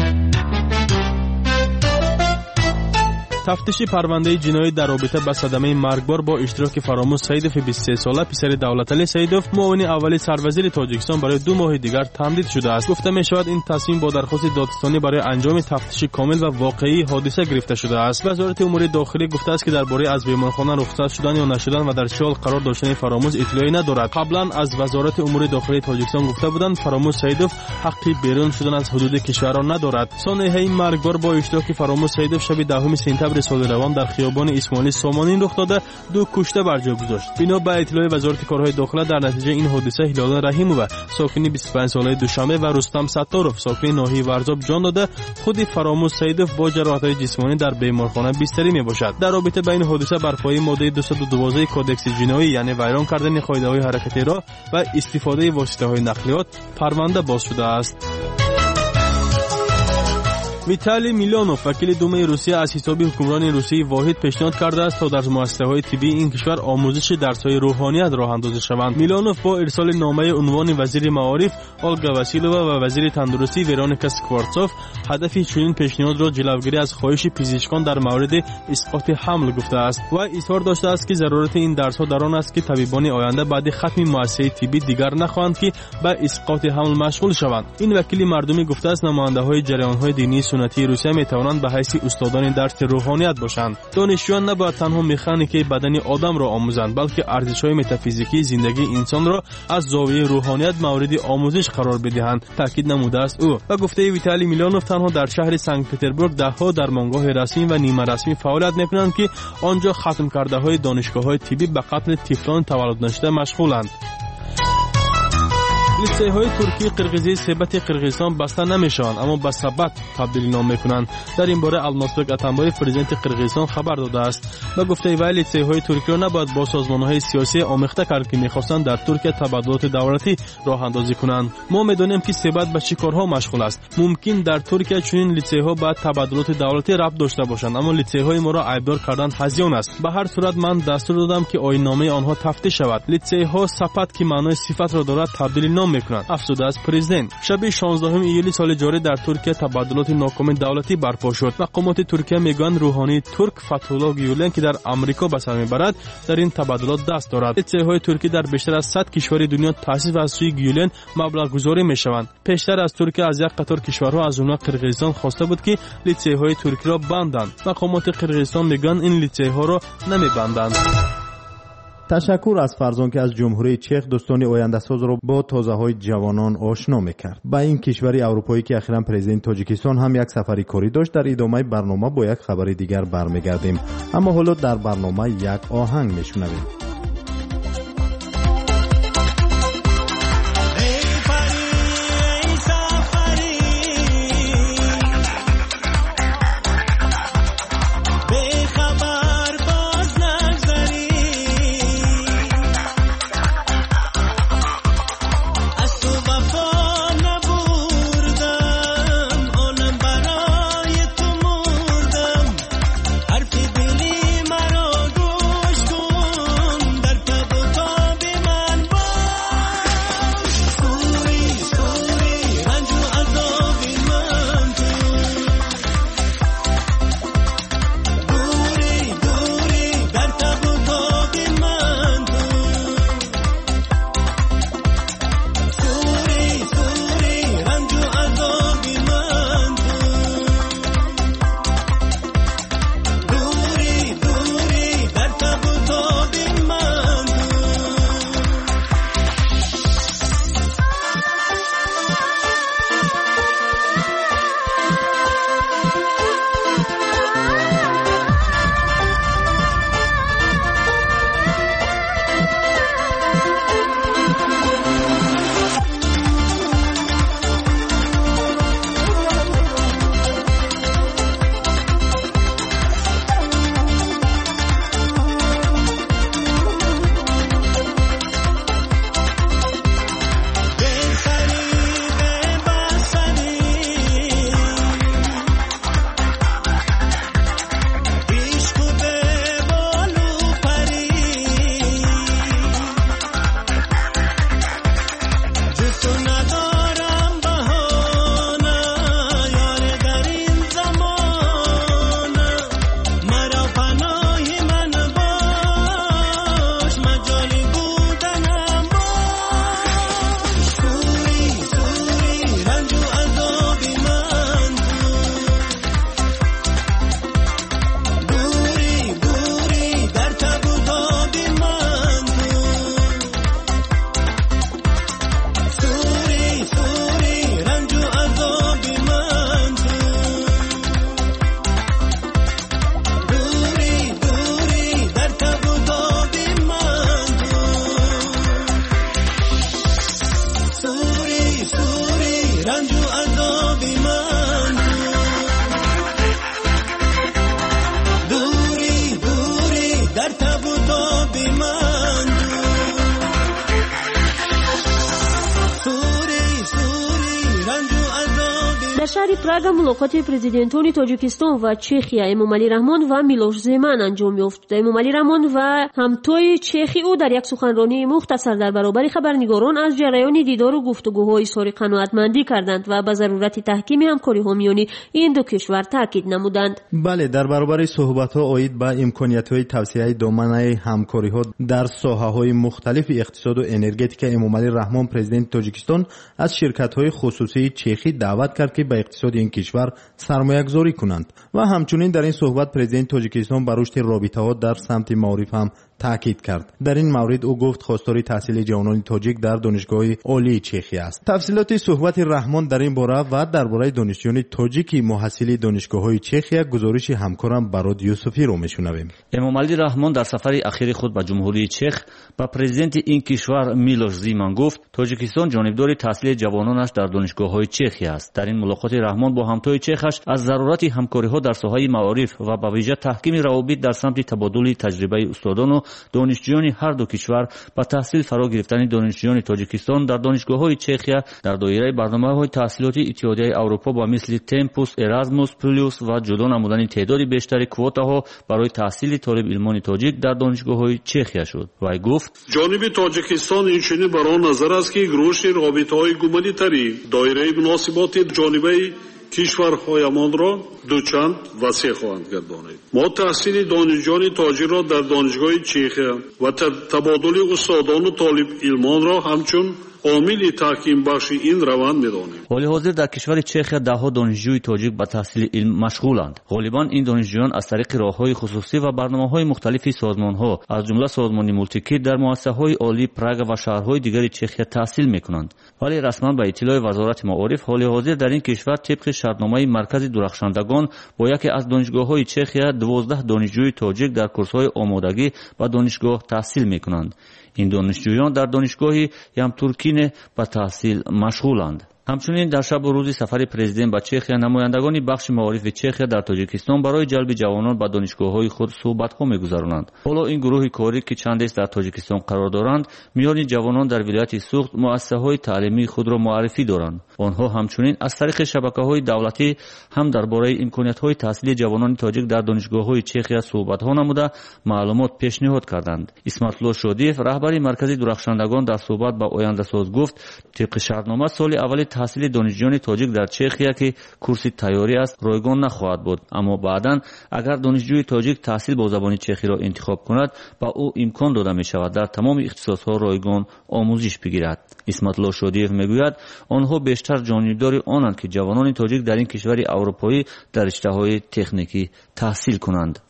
تفتیش پرونده جنایی در رابطه با صدمه مرگبار با اشتراک فراموش سیدوف 23 ساله پسر دولتعلی سیدوف معاون اولی سروزیر تاجیکستان برای 2 ماه دیگر تمدید شده است. گفته می شود این تصمیم با درخواست دادستانی برای انجام تفتیش کامل و واقعی حادثه گرفته شده است. وزارت امور داخلی گفته است که درباره از بیمارخانه رخصت شدن یا نشدن و در چه حال قرار داشتن فراموش اطلاعی ندارد. قبلا از وزارت امور داخلی تاجیکستان گفته بودند فراموش سیدوف حق بیرون شدن از حدود کشور را ندارد. سانحه مرگبار با اشتراک فراموش سیدوف شب 10 سپتامبر سال روان در خیابان اسماعیلی سامانین رخ داده 2 کشته بر جا گذاشت. بنا به اطلاع وزارت کارهای داخله در نتیجه این حادثه هلال رحیمووا ساکن 25 ساله دوشنبه و رستم ستاروف ساکن ناحیه ورزاب جان داده. خود فراموش سیدوف با جراحت‌های جسمانی در بیمارخانه بستری میباشد. در رابطه با این حادثه بر پایه ماده 212 کدکس جنایی یعنی ویران کردن قاعده‌های حرکتی راه و استفاده واسطه‌های نقلیات پرونده باز شده است. ویتالی میلانوف وکیل دومه روسیه از حساب حکمران روسیه واحد پیشنهاد کرده است تا در مؤسسه‌های طبی این کشور آموزش درس‌های روحانیت راه اندازی شوند. میلانوف با ارسال نامه عنوان وزیر معارف آلگا واسیلووا و وزیر تندرستی ورونیکا سکوارتسوف هدف چنین پیشنهاد را جلوگیری از خواهش پزشکان در مورد اسقاط حمل گفته است و اظهار داشته است که ضرورت این درس‌ها در آن است که طبیبان آینده بعد ختم مؤسسه طبی دیگر نخواهند که به اسقاط حمل مشغول شوند. این وکیل مردمی گفته است نماینده‌های جریان‌های دینی سنتی روسیه می‌توانند به حیث استادان درس روحانیت باشند. دانشجویان نباید تنها مکانیک بدن آدم را آموزند بلکه ارزش‌های متافیزیکی زندگی انسان را از زاویه روحانیت مورد آموزش قرار بدهند، تاکید نموده است او. و گفته ویتالی میلانوف تنها در شهر سنت پترزبورگ ده‌ها درمانگاه رسمی و نیمه رسمی فعالیت می‌کنند که آنجا ختم کرده‌های دانشگاه‌های طبی به قتل طفلان تولد نشده مشغولند. لیسه‌های ترکی قرقیزی ثبت قرقیزستان بسته نمیشوند اما به ثبت تبدیل نام میکنند. در این باره المازبک اتنبایف پرزیدنت قرقیزستان خبر داده است و گفته وی لیسه‌های ترکی را نباید با سازمان‌های سیاسی آمیخته کرد که می‌خواستند در ترکیه تبادلات دولتی راه اندازی کنند. ما می‌دانیم که ثبت به چه کارها مشغول است. ممکن در ترکیه چنین لیسه‌ها با تبادلات دولتی ربط داشته باشند اما لیسه‌های ما را عیبدار کردن هزیان است. به هر صورت من دستور دادم که آیین‌نامه آنها تفتیش شود. لیسه‌ها ثبت که معنای صفت را دارد تبدیل نام میکنند، افزوده است پرزیدنت. شب 16 ایولی سال جاری در ترکیه تبادلات ناکام دولتی برپا شد. مقامات ترکیه میگویند روحانی ترک فتح‌الله گیولن که در آمریکا به سر میبرد در این تبادلات دست دارد. لیسه‌های ترکی در بیشتر از 100 کشور دنیا تأسیس و از سوی گیولن مبلغ گذاری میشوند. پیشتر از ترکیه از یک قطار کشورها از جمله قرقیزستان خواسته بود که لیسه‌های ترکی را بندند. مقامات قرقیزستان میگویند این لیسه‌ها را نمیبندند. تشکر از فرزان که از جمهوری چک دوستان آینده ساز را با تازه‌های جوانان آشنا می‌کرد. با این کشوری اروپایی که اخیراً پرزیدنت تاجیکستان هم یک سفری کاری داشت، در ادامه برنامه با یک خبر دیگر برمیگردیم. اما حالا در برنامه یک آهنگ میشنویم. در شهر پراگ ملاقات پرزیدنتان تاجیکستان و چخیا امامعلی رحمان و میلوش زمان انجام یافت. امامعلی رحمان و همتای چخی او در یک سخنرانی مختصر در برابر خبرنگاران از جریان دیدار و گفتگوهای اظهار قناعتمندی کردند و به ضرورت تحکیم همکاری‌ها میان این دو کشور تاکید نمودند. بله، در برابر صحبت‌ها عاید به امکانیت‌های توسعه دامنه همکاری‌ها در ساحه‌های مختلف اقتصاد و انرژتیک امامعلی رحمان پرزیدنت تاجیکستان از شرکت‌های خصوصی چخی دعوت کرد که به اقتصاد این کشور سرمایه‌گذاری کنند و همچنین در این صحبت پرزیدنت تاجیکستان بر رشد رابطه‌ها در سمت معارف هم تاکید کرد. در این مورد او گفت خواستار تحصیل جوانان تاجیک در دانشگاه عالی چخی است. تفصیلات صحبت رحمان در این باره و درباره دانشجویان تاجیکی محصل دانشگاه‌های چخی گزارش همکارم براد یوسفی رو میشنویم. امامعلی رحمان در سفر اخیر خود به جمهوری چخ با پرزیدنت این کشور میلوش زیمان گفت تاجیکستان جانبدار تحصیل جوانانش در دانشگاه‌های چخی است. در این ملاقات رحمان با همتای چخش از ضرورت همکاری‌ها در ساحه معارف و به ویژه تحکیم روابط در سمت تبادل تجربه استادان و دانشجویان هر دو کشور با تحصیل فرا گرفتن دانشجویان تاجیکستان در دانشگاه‌های چخیا در دایره برنامه‌های تحصیلاتی اتحادیه اروپا با مثل تمپوس، ارازموس پلوس و جدا نمودن تعداد بیشتر کوتاها برای تحصیل طالب علمان تاجیک در دانشگاه‌های چخیا شد. وی گفت جانب تاجیکستان اینچنین برای نظر است که رشد رابطه‌های گومانیتاری دایره مناسبات جانبه کشورهایمان را دوچند وسیع خواهند گردانید. ما تحصیل دانشجویان تاجیک را در دانشگاه چخیا و تبادل استادان و طالب علمان را همچون عامل تحکیم بخش این روند می‌دانیم. حال حاضر در کشور چخیا ده‌ها دانشجوی تاجیک به تحصیل علم مشغولند. غالباً این دانشجویان از طریق راه‌های خصوصی و برنامه‌های مختلف سازمان‌ها از جمله سازمان مولتیکی در مؤسسه‌های عالی پراگ و شهرهای دیگر چخیا تحصیل می‌کنند. ولی رسما به اطلاع وزارت معارف حال حاضر در این کشور طبق شرطنامه مرکز درخشندگان با یکی از دانشگاه‌های چخیا 12 دانشجوی تاجیک در کورس‌های آمادگی به دانشگاه تحصیل می‌کنند. این دانشجویان در دانشگاه یم ترکینه به تحصیل مشغولند. همچنین در شب و روز سفر پرزیدنت به چخیا نمایندگان بخش معارف چخیا در تاجیکستان برای جلب جوانان به دانشگاه‌های خود صحبت‌ها می‌گذرانند. حالا این گروه کاری که چند است در تاجیکستان قرار دارند میان جوانان در ولایت سوخت مؤسسه‌های تعلیمی خود را معرفی دارند. آنها همچنین از طریق شبکه‌های دولتی هم درباره امکانات‌های تحصیلی جوانان تاجیک در دانشگاه‌های چخیا صحبت‌ها نموده معلومات پیشنهاد کردند. اسمت‌الله شادیف رهبر مرکز درخشندگان در صحبت با آینده‌ساز گفت طبق شرطنامه سال اول تحصیل دانشجویان تاجیک در چخیا که کورس تیاری است رایگان نخواهد بود، اما بعداً اگر دانشجوی تاجیک تحصیل با زبان چخی را انتخاب کند با او امکان داده می شود در تمام اختصاص‌ها رایگان آموزش بگیرد. اسمت‌الله شادیف میگوید آنها بیشتر جانبدار آنند که جوانان تاجیک در این کشور اروپایی در رشته‌های تکنیکی تحصیل کنند.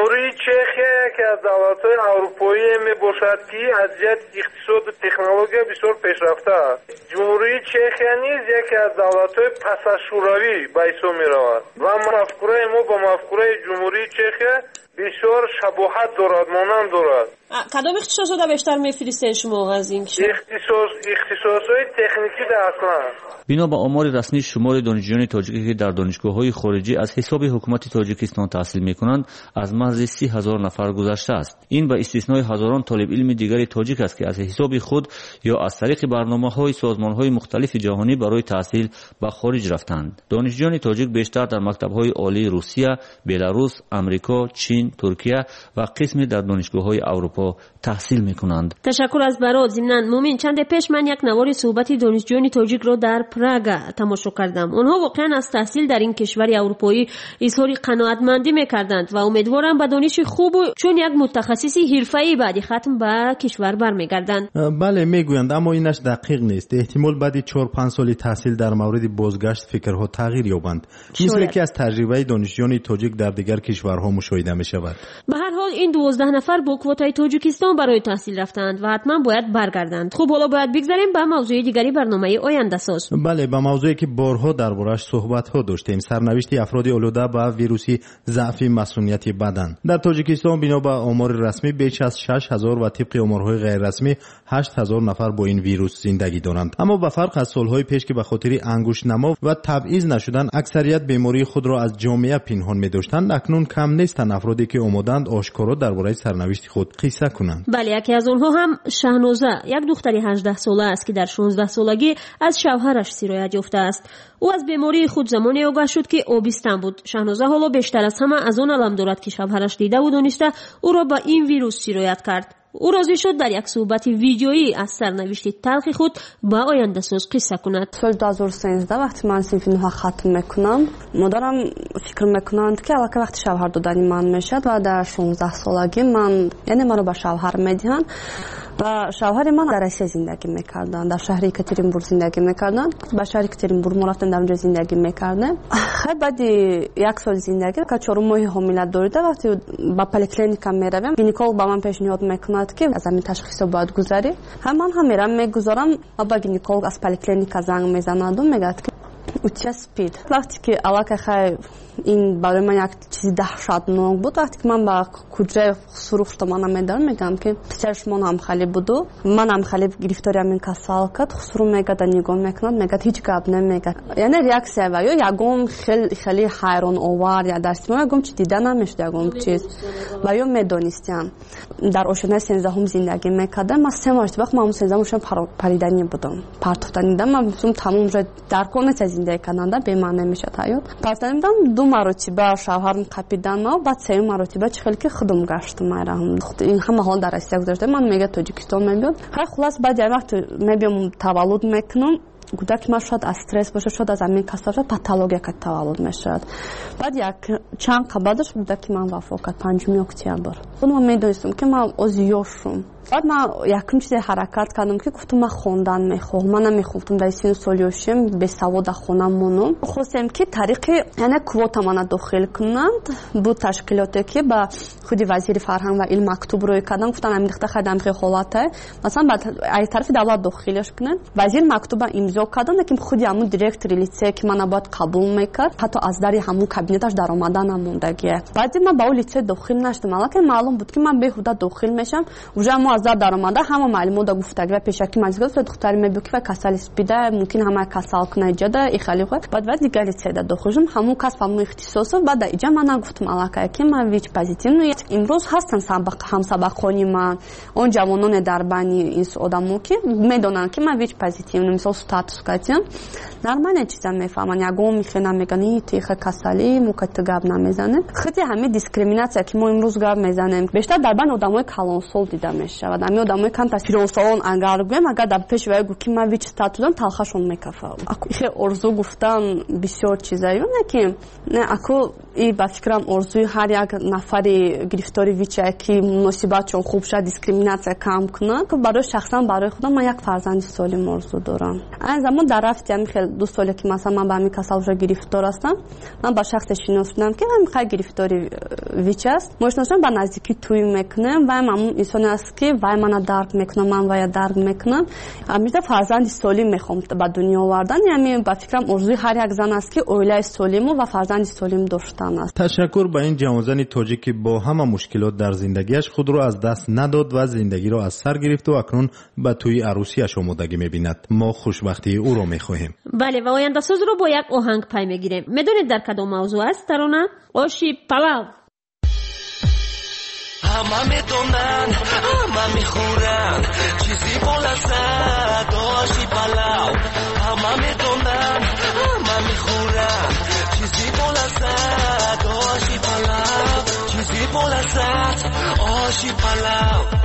که از دولت‌های اروپایی میباشد که از جهت اقتصاد و تکنولوژی بسیار پیشرفته است. جمهوری چخیا نیز یکی از دولت‌های پس از شوروی به حساب می‌رود و مفکوره ما با مفکوره جمهوری چخیا بسیار شباهت دارد، مانند دارد. کدام اختصاصات بیشتر می‌فرستین شما از این کشور؟ اختصاصات تکنیکی در اصلا. بنا به آمار رسمی شمار دانشجویان تاجیکی که در دانشگاه‌های خارجی از حساب حکومت تاجیکستان تحصیل می‌کنند از مرز 30,000 نفر گذشته است. این به استثنای هزاران طالب علم دیگر تاجیک است که از حساب خود یا از طریق برنامه‌های سازمان‌های مختلف جهانی برای تحصیل به خارج رفتند. دانشجویان تاجیک بیشتر در مکتب‌های عالی روسیه، بلاروس، آمریکا، چین، ترکیه و قسمی در دانشگاه‌های اروپا تحصیل می‌کنند. تشکر از برات. ضمناً مومن چند پیش من یک نوار صحبت دانشجویان تاجیک را در پراگ تماشا کردم. آنها واقعا از تحصیل در این کشور اروپایی اظهار قناعتمندی می‌کردند و امیدوارم به دانش خوب و چون یک متخصص حرفه‌ای بعد ختم به کشور برمیگردند. بله میگویند، اما اینش دقیق نیست. احتمال بعد 4-5 سال تحصیل در مورد بازگشت فکرها تغییر یابند، مثل که از تجربه دانشجویان تاجیک در دیگر کشورها مشاهده می‌شود. به هر حال این 12 نفر با کوتای تاجیکستان برای تحصیل رفتند و حتما باید برگردند. خب حالا باید بگذاریم به موضوع دیگری برنامه آینده ساز. بله، به موضوعی که بارها دربارش صحبت‌ها داشتیم، سرنوشت افراد آلوده به ویروس ضعف مسئولیت بدن. در تاجیکستان بنا به آمار رسمی بیش از 6,000 و طبق آمارهای غیر رسمی 8,000 نفر با این ویروس زندگی دارند. اما به فرق از سالهای پیش که به خاطر انگشت نما و تبعیض نشدن اکثریت بیماری خود را از جامعه پنهان می‌داشتند، اکنون کم نیستند افرادی که آمادند آشکار آشکارا درباره سرنوشت خود قصه کنند. بله، یکی از آنها هم شهنازه، یک دختری 18 ساله است که در 16 سالگی از شوهرش سیرایت یافته است. او از بیماری خود زمانی آگاه شد که آبستن بود. شهنازه حالا بیشتر از همه از آن علم دارد که شوهرش دیده و دانسته او را با این ویروس سیرایت کرد. او راضی شد در یک صحبت ویدیویی از سرنوشت تلخ خود با آینده ساز قصه کند. سال 2013 وقتی من صنف 9 ختم میکنم، مادرم فکر میکنند که البته وقتی شوهر دادن من میشد و در 16 سالگی من، یعنی منو با شوهر میدهند و شوهر من در روسیه زندگی میکردن، در شهر یکاترینبورگ زندگی میکردن. با شهر یکاترینبورگ ما رفتیم در اونجا زندگی میکردیم. بعد یک سال زندگی که 4 ماه حامله داشته، وقتی با پلیکلینیک میرویم، گینکولوگ با من پیشنهاد میکند که از این تشخیص باید گذاری. من میرم میگذارم و با گینکولوگ از پلیکلینیک زنگ میزند و میگه که اوتیا سپید. وقتی که علاقه خیلی این برای من یک چیزی دهشتناک بود، وقتی که من با کجای سروخت من میدارم میگم که پسرش من هم خیلی بودو، من هم خیلی گرفتاری همین کسال کرد، خسرو میگه و نگاه میکند، میگه هیچ گپ نمیگه. یعنی ریاکسیه و یا یکم خیلی حیران آور یا درس ما یکم چی دیده نمیشد، یکم چیز و یا میدونستم. در آشنای 13 زندگی میکردم. من 3 ماه وقت من 13 پریدنی بودم، پرتوختنی بودم. من تمام در کنه زندگی کردن به من نمیشه حیات. پرتوختنی بودم 2 مرتبه شوهرم قپیدن و بعد 3 مرتبه چخیل که خودم گشتم میرم. این همه حال در روسیه گذاشته. من میگه تاجیکستان میام. خلاص بعد یه وقت میام تولد میکنم. گفتم من شاید از استرس باشه، شاید از همین کسافت پاتولوژی که تولد میشد. بعد یک چند بعدش گفتم که من وفات 5 اکتبر. اون میدونستم که من ازیوشم. بعد من یکم چیز حرکت کردم که گفتم من خوندن میخوام. من نمیخوام در سین سالیوشم به سواد خونم مونم. خواستم که طریق یعنی کوتا من داخل کنند. بود تشکیلاتی که با خودی وزیر فرهنگ و علم مکتوب روی کردن. گفتن همین دختر خدام که حالاته مثلا بعد از طرف دولت داخلش کنن. وزیر مکتوب امضا کردن که خودی همون دایرکتور لیسه که من باید قبول میکرد. حتی از در همون کابینتش در اومدن نموندگیه. بعد من با اون لیسه داخل نشدم. البته معلوم بود که من بهوده داخل میشم. اونجا از در اومده همه معلومات دا گفتگی و پیشکی مزگل شد دختری میگه که کسل اسپیده ممکن همه کسل کنه جدا ای خیلی خوب. بعد دیگه لیسه دا داخلم همون کس فهمو اختصاص بعد اینجا من گفتم الکه که من ویچ پوزیتیو امروز هستن سابق هم سابقانی من اون جوانان دربانی این آدمو که میدونن که من ویچ پوزیتیو مثلا استاتوس کاتیم نرمانه چیزا میفهمن یگو میخونن میگن تیخ کسلی موکت گاب نمیزنه. خیلی همه دیسکریمیناسیا که ما امروز گاب میزنیم بیشتر دربان آدمای کلانسول دیده میشه. همه آدمای کم پرونسالون انگار گویم اگر در پیش وای گو که من ویچ استاتوسم تلخشون میکفه. اخی ارزو گفتن بسیار چیزایی نه که نه اكو ای با فکرم ارزوی هر یک نفری گرفتاری ویچه که مناسبت چون خوب شد دیسکریمیناسیا کم کنه که برای شخصا برای خودم من یک فرزند سالم ارزو دارم. از زمان در رفتم خیلی 2 ساله که مثلا من با همین کسال گرفتار هستم. من با شخص شناختم که من خیلی گرفتاری ویچ است. مشناسم با نزدیکی توی میکنم و همون انسان است که وای من درک میکنم من وای درک میکنم. همیشه فرزند سالم میخوام به دنیا آوردن. یعنی با فکرم ارزوی هر یک زن است که اویله سالم و فرزند سالم داشتن است. تشکر به این جوانزن تاجیک که با همه مشکلات در زندگیش خود را از دست نداد و زندگی را از سر گرفت و اکنون به توی عروسیش آمادگی میبیند. ما خوشبختی او را میخواهیم. بله و آینده ساز رو با یک آهنگ پی میگیریم. میدونید در کدام موضوع است ترانه؟ آشی پلاو. همه میدونن همه میخورن چیزی بلزد آشی پلاو. همه میدونن همه میخورن چیزی بلزد آشی پلاو. چیزی بلزد آشی پلاو.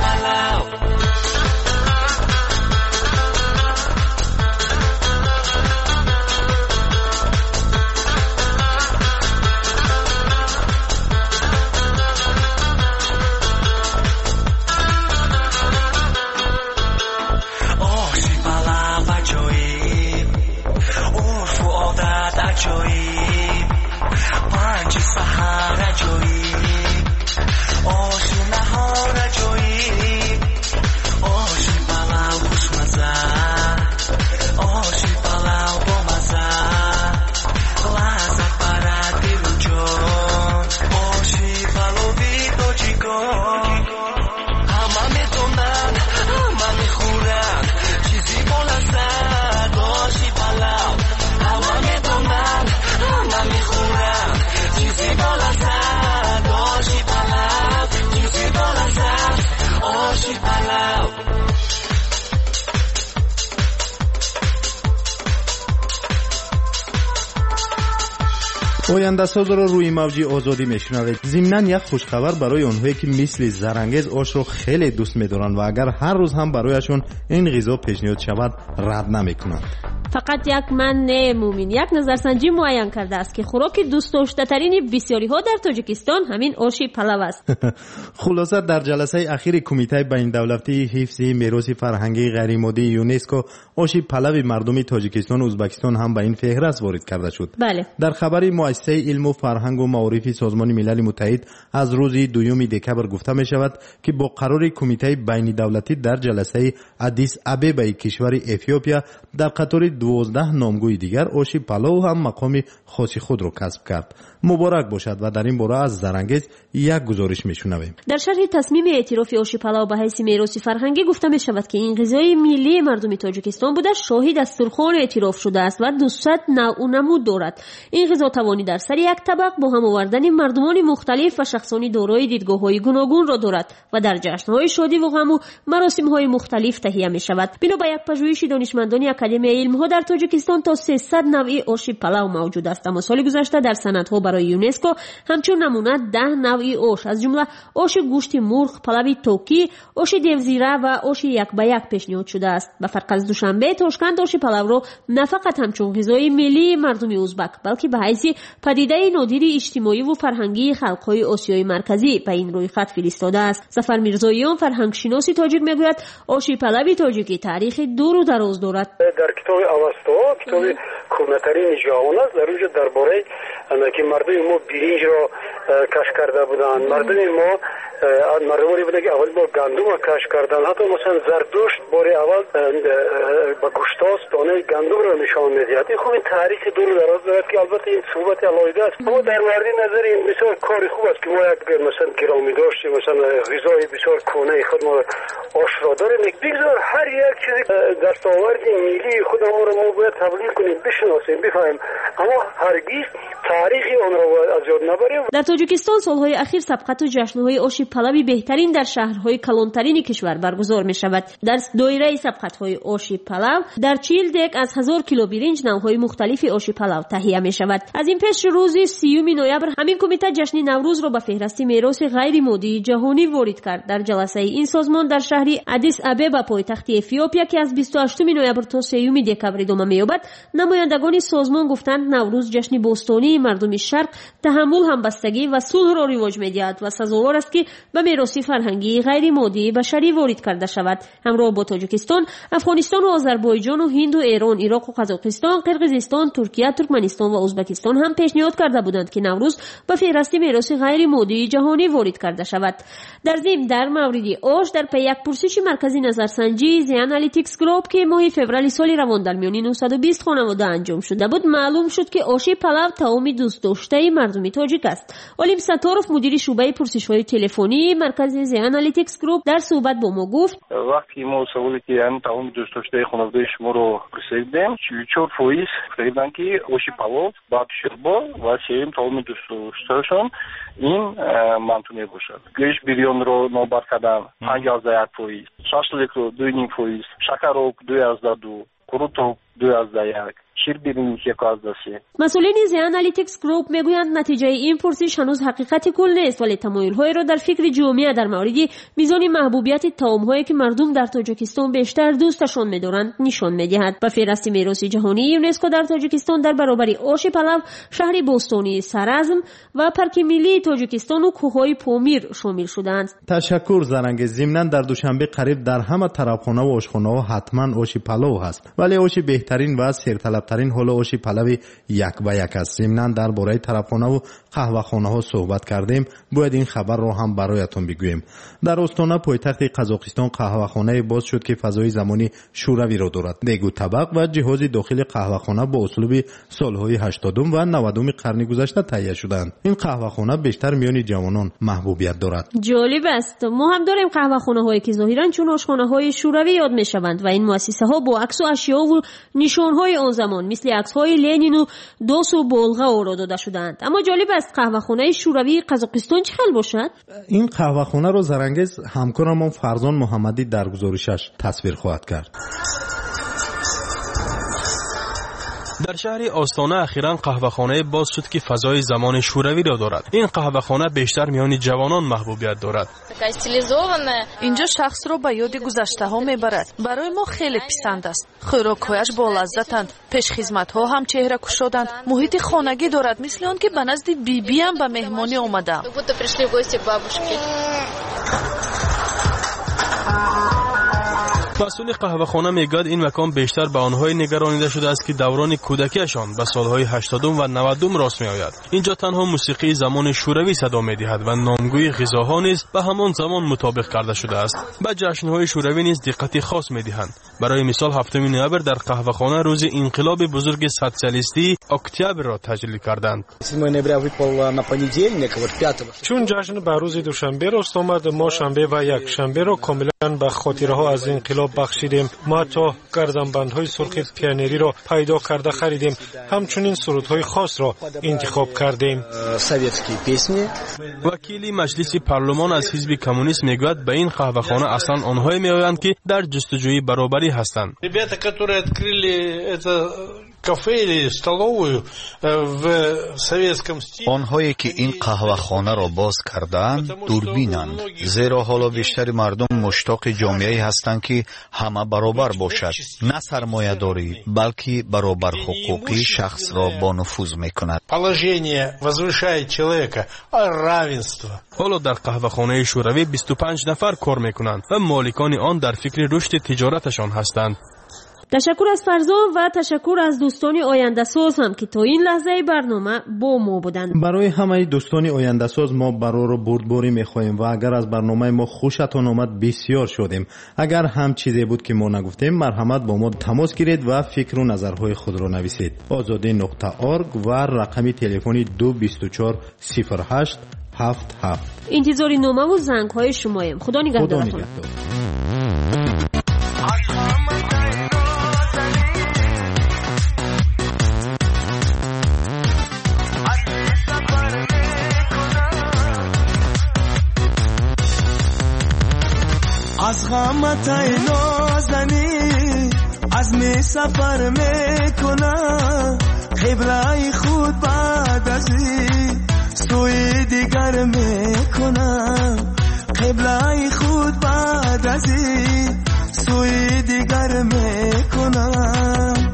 پلاو پنج سحر جویی آشی نهار جویی آشی پلاو خوشمزه آشی پلاو بامزه لذت برد دل و جان آشی پلاوی تاجیکان همه میدونن همه میخورن چیزی با لذت آشی پلاو همه میدونن همه میخورن چیزی با لذت آشی پلاو چیزی با لذت آشی پلاو oyandasozро ruyi mavji ozodӣ мешунавед. зимнан як хушхабар барои онҳое ки мисли зарангез ошро хеле дӯст медоранд ва агар ҳар рӯз ҳам барояшон ин ғизо пешниҳод шавад рад намекунанд. фақат як манъ мумин як назарсанҷӣ муайян кардааст ки хӯроки дӯстдоштатарини бисёриҳо дар тоҷикистон ҳамин оши палав аст. хулоса дар ҷаласаи ахири кумитаи байнидавлатии ҳифзи мероси фарҳангии ғайримоддии ЮНЕСКО оши палави мардуми тоҷикистону ӯзбекистон ҳам ба ин феҳраст ворид карда шуд. дар хабари муассисаи илму фарҳангу маорифи созмони милали муттаҳид аз рӯзи 2 декабр гуфта мешавад ки бо қарори кумитаи байнидавлатӣ дар ҷаласаи Адис Абебаи кишвари Эфиопия дар қатори 12 номгӯи дигар оши палов ҳам мақоми хоси худро касб кард. муборак бошад ва дар ин бора аз зарангез як гузориш мешунавем. дар шарҳи тасмими эътирофи оши палав ба ҳайси мероси фарҳангӣ гуфта мешавад ки ин ғизои миллии мардуми тоҷикистон буда шоҳи дастурхон эътироф шудааст ва 200 навъу намуд дорад. ин ғизо тавони дар сари як табақ бо ҳам овардани мардумони мухталиф ва шахсони дорои дидгоҳҳои гуногунро дорад ва дар ҷашнҳои шодиву ғаму маросимҳои мухталиф таҳия мешавад. бино ба як пажӯҳиши донишмандони академияи илмҳо дар тоҷикистон то 300 навъи оши палав мавҷуд аст, аммо соли гузашта дар санадҳо барои ЮНЕСКО ҳамчун намуна 10 навъи ош аз ҷумла оши гӯшти мурғ, палави токӣ, оши девзира ва оши якба-як пешниҳод шудааст. ба фарқ аз душанбе, Тошканд оши палавро на фақат ҳамчун ғизои миллии мардуми ӯзбак, балки ба ҳайси падидаи нодири иҷтимоиву фарҳангии халқҳои Осиёи марказӣ ба ин рӯйхат фиристодааст. Зафар Мирзоиён, фарҳангшиноси тоҷик, мегӯяд оши палави тоҷикӣ таърихи дуру дароз дорад. дар китоби авасто, китоби кӯҳнатарини ҷаҳон аст, дар онҷо дар бораи ки мардуми мо биринҷро кашф карда буданд, мардуми мо мардумоне буданд ки аввалин бор гандума кашф карданд. ҳатто масалан Зардушт бори аввал ба гӯштос донаи гандумро нишон медиҳад. ин хуб ин таърихи дуру дароз дорад ки албатта ин суҳбати алоҳида аст. аммо дар мавриди назари ин бисёр кори хуб аст ки мо як масалан гиромидошти масалан ғизои бисёр кӯнаи худ мо ошро дорем. бигзор ҳар як чизи дастоварди миллии худамонро мо бояд таблиғ кунем, бишиносем, бифаҳмем, аммо ҳаргиз таърихи онро аз ёд набарем. дар тоҷикистон солҳои ахир сабқату ҷашнҳои оши палави беҳтарин дар шаҳрҳои калонтарини кишвар баргузор мешавад. дар доираи сабқатҳои оши палав дар 40 дек аз 1000 кило биринҷ навъҳои мухталифи оши палав таҳия мешавад. аз ин пеш рӯзи 30 ноябр ҳамин кумита ҷашни наврӯзро ба феҳрасти мероси ғайримоддии ҷаҳонӣ ворид кард. дар ҷаласаи ин созмон дар шаҳри Адис Абеба, пойтахти Эфиопия, ки аз 28 ноябр то 3 декабр идома меёбад, намояндагони созмон гуфтанд наврӯз ҷашни бостонии мардуми шарқ таҳаммул, ҳамбастагӣ ва сулҳро ривоҷ медиҳад ва сазовор аст ки ба мероси фарҳангии ғайримоддии башарӣ ворид карда шавад. ҳамроҳ бо Тоҷикистон, Афғонистону Озарбойҷону Ҳинду, Эрон, Ироқу Қазоқистон, Қирғизистон, Туркия, Туркманистон ва Ӯзбекистон ҳам пешниҳод карда буданд ки наврӯз ба феҳрасти мероси ғайримоддии ҷаҳонӣ ворид карда шавад. дар зим дар мавриди ош дар пай як пурсиши маркази назарсанҷии The Analytics Group ки моҳи феврали соли равон дар миёни 920 хонавода анҷом шуда буд, маълум шуд ки оши палав таоми дӯстдоштаи мардуми тоҷик аст. Олим Сатторов, мудири шуъбаи пурсишҳои телефонии маркази The Analytics Group, дар суҳбат бо мо гуфт: вақти мо саволе ки ҳамин таоми дӯстдоштаи хонаводаи шуморо пурсидем, 44% гуфтанд ки оши палов ба шӯрбо ва сеюм таоми дӯстдоштаашон ин манту мебошад. гӯшт бирёнро нобар кардан 5.1%, шашликро 2.5%, шакарок 2.2%, куруток 2/1 شیر ببینید که کاز داشته. مسئولین زی آنالیتیکس گروپ میگویند نتیجه این پرسش هنوز حقیقت کل نیست، ولی تمایل‌های را در فکر جامعه در مورد میزان محبوبیت طعم‌هایی که مردم در تاجیکستان بیشتر دوستشان می‌دارند نشان می‌دهد. به فهرست میراث جهانی یونسکو در تاجیکستان در برابر آش پلو، شهر بوستانی سرازم و پارک ملی تاجیکستان و کوههای پامیر شامل شدند. تشکر زرنگ. ضمناً در دوشنبه قریب در همه طرفخانه و آشخانه‌ها حتما آش پلو هست، ولی آش بهترین و سرطلبترین حال آش پلو یک به یک است. ضمناً درباره طرفخانه و قهوه‌خانه ها صحبت کردیم، باید این خبر رو هم برایتون بگویم. در استان پایتخت قزاقستان قهوه‌خانه باز شد که فضای زمانی شوروی را دارد. دیگ و طبق و جهاز داخل قهوه‌خانه با اسلوب سالهای 80 و 90 قرن گذشته تهیه شدند. این قهوه‌خانه بیشتر میان جوانان محبوبیت دارد. جالب است. ما هم داریم قهوه‌خانه‌هایی که ظاهراً چون آشخانه‌های شوروی یاد می‌شوند و این مؤسسه‌ها با عکس و اشیاء و نشان‌های آن زمان مثل عکس‌های لنین و دوس و بولغا آورده داده شدند. اما جالب است قهوه‌خانه شوروی قزاقستان چه حال باشد؟ این قهوه‌خانه را زرنگز همکارم فرزان محمدی در گزارشش تصویر خواهد کرد. در شهر آستانه اخیراً قهوه‌خانه باز شد که فضای زمان شوروی را دارد. این قهوه‌خانه بیشتر میان جوانان محبوبیت دارد. اینجا شخص را به یاد گذشته‌ها میبرد. برای ما خیلی پسند است. خوراک‌هایش با لذتند. پیشخدمت‌ها هم چهره کشادند. محیط خانگی دارد، مثل آن که به نزد بیبی هم به مهمانی آمدم. مسئول قهوه‌خانه میگوید این مکان بیشتر به آنهای نگرانیده شده است که دوران کودکیشان به سالهای 80 و 90 راست میآید. اینجا تنها موسیقی زمان شوروی صدا میدهد و نامگوی غذاها نیز به همان زمان مطابق کرده شده است. به جشن‌های شوروی نیز دقت خاص میدهند. برای مثال 7 نوامبر در قهوه‌خانه روز انقلاب بزرگ سوسیالیستی اکتبر را تجلیل کردند. چون جشن به روز دوشنبه راست آمد، ما شنبه و یک شنبه را کاملا به خاطرها از انقلاب بخشیدیم. ما تا گردنبندهای سرخ پیانری را پیدا کرده خریدیم، همچنین سرودهای خاص را انتخاب کردیم. وکیل مجلس پارلمان از حزب کمونیست میگوید به این قهوه‌خانه اصلا آنهایی میآیند که در جستجوی برابری هستند. آنهایی که این قهوه‌خانه را باز کردند دوربینند، زیرا حالا بیشتر مردم مشتاق جامعه‌ای هستند که همه برابر باشد، نه سرمایه‌داری بلکه برابر حقوقی شخص را با نفوذ می‌کند. حالا در قهوه‌خانه شوروی 25 نفر کار می‌کنند و مالکان آن در فکر رشد تجارتشان هستند. تشکر از فرزان و تشکر از دوستان آینده ساز هم که تا این لحظه برنامه با ما بودند. برای همه دوستان آینده ساز ما برای بردباری میخواهیم و اگر از برنامه ما خوشتان آمد بسیار شدیم. اگر هم چیزی بود که ما نگفتیم مرحمت با ما تماس گیرید و فکر و نظرهای خود را نویسید. azadi.org و رقم تلفنی 2240877. انتظار نامه و زنگ های شمایم. خدا نگهدارتون. از غمت ای نازنی عزم سفر میکنم، قبله خود بعد از این سوی دیگر میکنم، قبله خود بعد از این سوی دیگر میکنم.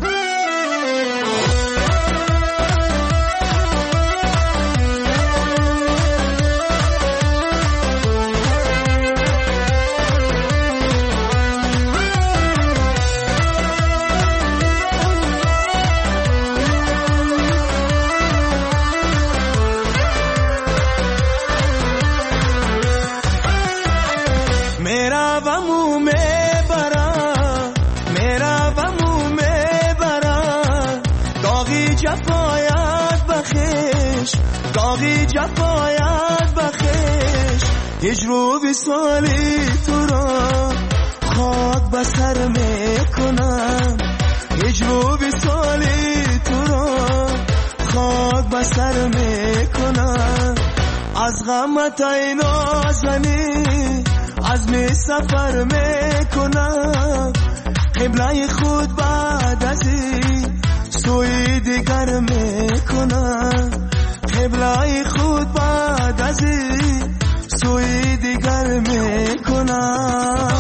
داغی جفایت بخش هجر وصالی تو را خاک به سر میکنم، هجر وصالی تو را خاک به سر میکنم. از غمت ای نازنی عزم سفر میکنم، قبله خود بعد از این سوی دیگر میکنم قبله خود بعد از این سوی دیگر میکنم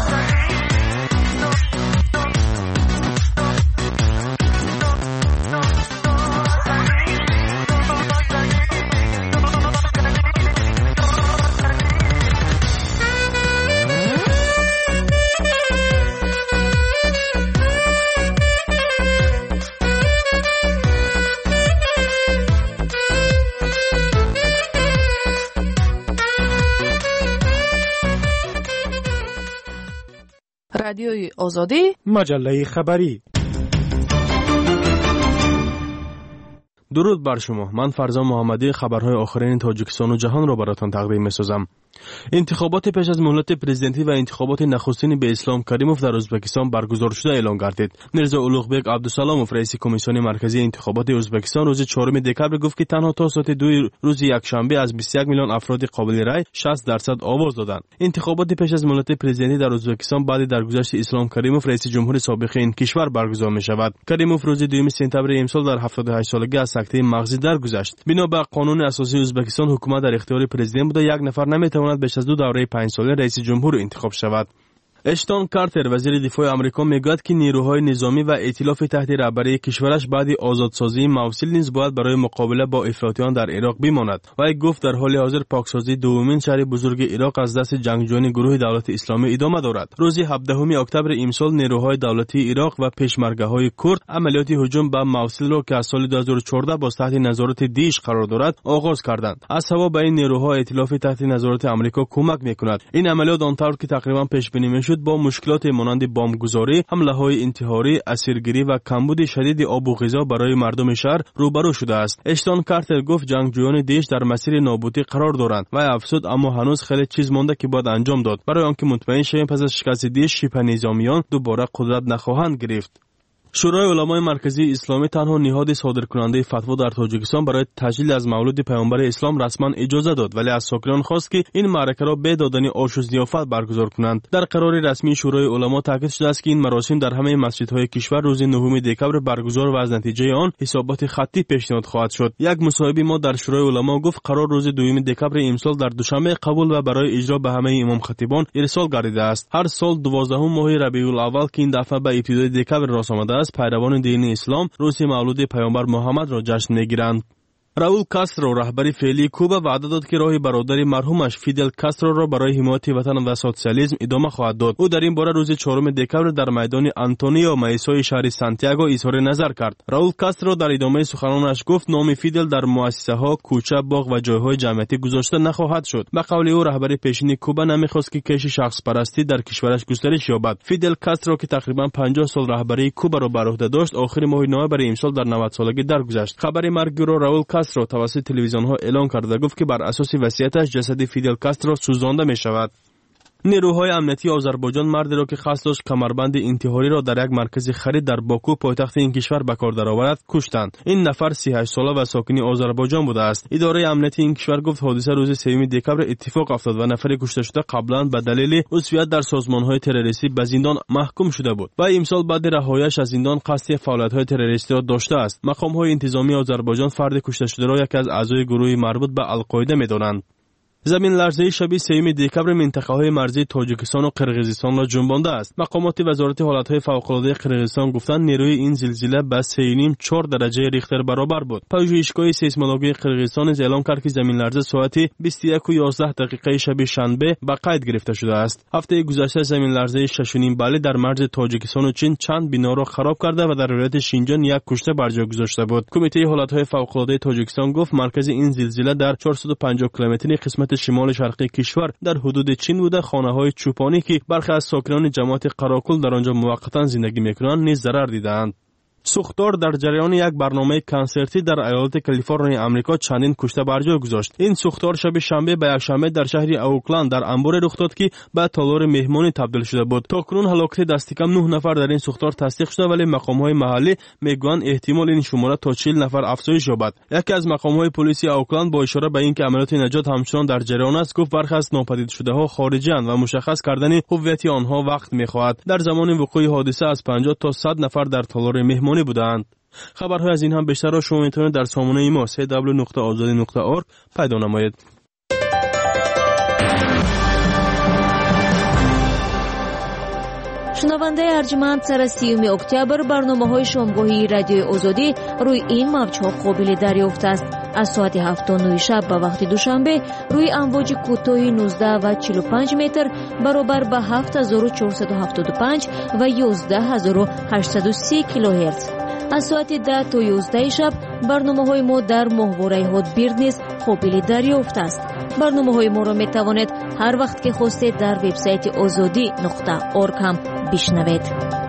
رادیوی آزادی مجله خبری. درود بر شما. من فرزان محمدی خبرهای آخرین تاجیکستان و جهان را براتان تقدیم می‌سازم. انتخابات پیش از مهلت پرزیدنتی و انتخابات نخستین به اسلام کریموف در ازبکستان برگزار شده اعلام گردید. میرزا اولوغبک عبدالسلاموف رئیس کمیسیون مرکزی انتخابات ازبکستان روز 4 دکبر گفت که تنها تا ساعت 2 روز یکشنبه از 21 میلیون افراد قابل رأی 60% آواز دادند. انتخابات پیش از مهلت پرزیدنتی در ازبکستان بعد درگذشت اسلام کریموف رئیس جمهور سابق این کشور برگزار می‌شود. کریموف روز 2 سپتامبر امسال در 78 سالگی از سکته مغزی درگذشت. بنا به قانون اساسی ازبکستان حکومت در اختیار پرزیدنت بوده، یک نفر نمی‌تواند بیش از 2 دوره 5 ساله رئیس جمهور انتخاب شود. اشتون کارتر وزیر دفاع آمریکا میگوید که نیروهای نظامی و ائتلاف تحت رهبری کشورش بعد آزادسازی موصل نیز باید برای مقابله با افراطیان در عراق بماند. وی گفت در حال حاضر پاکسازی دومین شهر بزرگ عراق از دست جنگجویان گروه دولت اسلامی ادامه دارد. روز 17 اکتبر امسال نیروهای دولتی عراق و پشمرگه‌های کرد عملیات هجوم به موصل را که از سال 2014 با تحت نظارت دیش قرار دارد آغاز کردند. از هوا به این نیروها ائتلاف تحت نظارت آمریکا کمک می‌کند. این عملیات آنطور که تقریبا پیش بینی شد با مشکلات مانند بمبگذاری، حمله‌های انتحاری، اسیرگیری و کمبود شدید آب و غذا برای مردم شهر روبرو شده است. اشتون کارتر گفت جنگجویان دیش در مسیر نابودی قرار دارند و افزود اما هنوز خیلی چیز مانده که باید انجام داد برای آنکه مطمئن شویم پس از شکست دیش شبه نظامیان دوباره قدرت نخواهند گرفت. شورای علمای مرکزی اسلامی تنها نهاد صادرکننده فتوا در تاجیکستان برای تجلیل از مولد پیامبر اسلام رسما اجازه داد، ولی از ساکنان خواست که این معرکه را به دادن آش و ضیافت برگزار کنند. در قرار رسمی شورای علما تاکید شده است که این مراسم در همه مسجدهای کشور روز 9 دکبر برگزار و از نتیجه آن حسابات خطی پیشنهاد خواهد شد. یک مصاحبه ما در شورای علما گفت قرار روز 2 دکبر امسال در دوشنبه قبول و برای اجرا به همه امام خطیبان ارسال گردیده است. هر سال 12 ماه ربیع الاول که این دفعه به ابتدای دکبر راست آمده است، پیروان دین اسلام روز مولد پیامبر محمد را جشن میگیرند. راول کاسترو رهبر فعلی کوبا وعده داد که راه برادر مرحومش فیدل کاسترو را برای حمایت وطن و سوسیالیسم ادامه خواهد داد. او در این باره روز 4 دکبر در میدان آنتونیو مایسوی شهر سانتیاگو اظهار نظر کرد. راول کاسترو در ادامه سخنانش گفت نام فیدل در مؤسسه‌ها، کوچه، باغ و جایهای جمعیتی گذاشته نخواهد شد. به قول او رهبر پیشین کوبا نمیخواست که کش شخص پرستی در کشورش گسترش یابد. فیدل کاسترو که تقریبا 50 سال رهبری کوبا را بر عهده داشت، آخر ماه نوامبر امسال در 90 سالگی درگذشت. خبر مرگ راول کاسترو توسط تلویزیون ها اعلان کرده گفت که بر اساس وصیتش جسد فیدل کاسترو سوزانده می شود. نیروهای امنیتی آذربایجان مردی را که قصد داشت کمربند انتحاری را در یک مرکز خرید در باکو پایتخت این کشور به کار درآورد کشتند. این نفر 38 ساله و ساکن آذربایجان بوده است. اداره امنیتی این کشور گفت حادثه روز 3 دکبر اتفاق افتاد و نفر کشته شده قبلا به دلیل عضویت در سازمان‌های تروریستی به زندان محکوم شده بود و امسال بعد رهایی‌اش از زندان قصد فعالیت‌های تروریستی را داشته است. مقام‌های انتظامی آذربایجان فرد کشته شده را یکی از اعضای گروه مربوط به القاعده می‌دانند. زمین لرزه شب 3 دکبر منطقه‌های مرزی تاجیکستان و قرقیزستان را جنبانده است. مقامات وزارت حالت‌های فوق‌العاده قرقیزستان گفتند نیروی این زلزله به 3.4 درجه ریختر برابر بود. پژوهشگاه سیسمولوژی قرقیزستان اعلام کرد که زمین لرزه ساعت 21:11 شب شنبه به قید گرفته شده است. هفته گذشته زمین لرزه 6.5 باله در مرز تاجیکستان و چین چند بنا را خراب کرده و در ولایت شینجان یک کشته بر جای گذاشته بود. کمیته حالت‌های فوق‌العاده تاجیکستان گفت مرکز این زلزله در 450 کیلومتری قسمت شمال شرقی کشور در حدود چین بوده. خانه‌های چوپانی که برخی از ساکنان جماعت قراقل در آنجا موقتا زندگی می‌کنند نیز ضرر دیدند. سوختار در جریان یک برنامه کنسرتی در ایالت کالیفرنیا آمریکا چندین کشته بر جای گذاشت. این سوختار شب شنبه به یکشنبه در شهر اوکلند در انبار رخ داد که به تالار مهمانی تبدیل شده بود. تاکنون هلاکت دست کم 9 نفر در این سوختار تصدیق شده، ولی مقام‌های محلی میگویند احتمال این شماره تا 40 نفر افزایش یابد. یکی از مقام‌های پلیس اوکلند با اشاره به اینکه عملیات نجات همچنان در جریان است گفت برخی از ناپدید شده‌ها خارجی‌اند و مشخص کردن هویت آنها وقت می‌خواهد. در زمان وقوع حادثه از 50 تا 100 نفر در تالار مهمانی بودند. خبرهای از این هم بیشتر را شما میتونید در سامانه ما www.azadi.org پیدا نمایید. شنونده ارجمند، سر 30 اکتبر برنامه‌های شامگاهی رادیوی آزادی روی این موج‌ها قابل دریافت است. از ساعت 7:09 شب به وقت دوشنبه روی امواج کوتاه 19 و 45 متر برابر به 7475 و 11830 کیلوهرتز. از ساعت 10 تا 11 شب برنامه‌های ما در ماهواره هاتبیرد نیز قابل دریافت است. برنامه‌های ما را می‌توانید هر وقت که خواستید در وبسایت azadi.org هم بشنوید.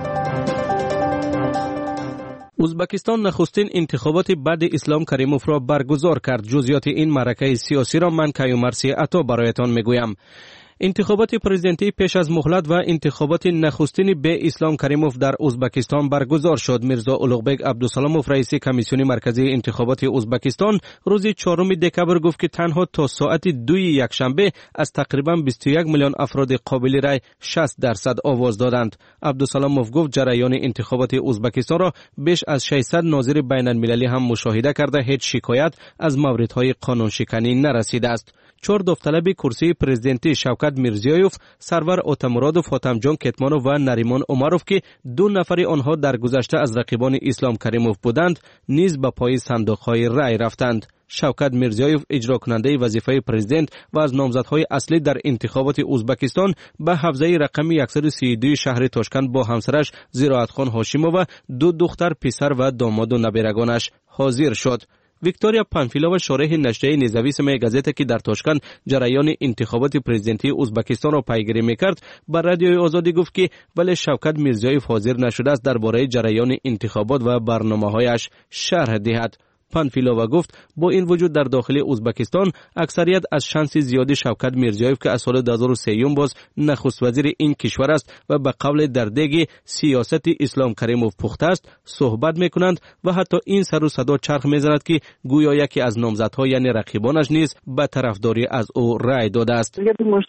ازبکستان نخستین انتخابات بعد اسلام کریموف را برگزار کرد. جزئیات این معرکه سیاسی را من کیومرثی عطا برایتان میگویم. انتخابات پرزیدنتی پیش از مهلت و انتخابات نخستین به اسلام کریموف در ازبکستان برگزار شد. میرزا اولوغبک عبدالسلاموف رئیس کمیسیون مرکزی انتخابات ازبکستان روز 4 دکبر گفت که تنها تا ساعت 2 یکشنبه از تقریبا 21 میلیون افراد قابل رای 60% آواز دادند. عبدالسلاموف گفت جریان انتخابات ازبکستان را بیش از 600 ناظر بین المللی هم مشاهده کرده هیچ شکایت از موردهای قانون شکنی نرسیده است. 4 داوطلب کرسی پرزیدنتی شوکت میرزیایوف، سرور اوتامرادوف، حاتمجان کتمانوف و نریمان عمروف که 2 نفر آنها در گذشته از رقیبان اسلام کریموف بودند نیز به پای صندوق‌های رای رفتند. شوکت میرزیایوف اجرا کننده وظیفه پرزیدنت و از نامزدهای اصلی در انتخابات ازبکستان به حوزه رقم 132 شهر تاشکند با همسرش زراعتخان هاشیمووا و 2 دختر، پسر و داماد و نبیرگانش حاضر شد. ویکتوریا پانفیلووا شارح نشریه نزویسم گازeta که در تاشکند جریان انتخابات پرزیدنتی ازبکستان را پیگیری میکرد بر رادیوی آزادی گفت که ولی شوکت میرزیایوف حاضر نشده است درباره جریان انتخابات و برنامه‌هایش شرح دهد. پانفیلووا گفت با این وجود در داخل ازبکستان اکثریت از شانس زیادی شوکت میرزیایوف که از سال 2003 باز نخست وزیر این کشور است و به قول در دیگ سیاست اسلام کریموف پخته است صحبت میکنند و حتی این سر و صدا چرخ میزند که گویا یکی از نامزدها یعنی رقیبانش نیز به طرفداری از او رای داده است.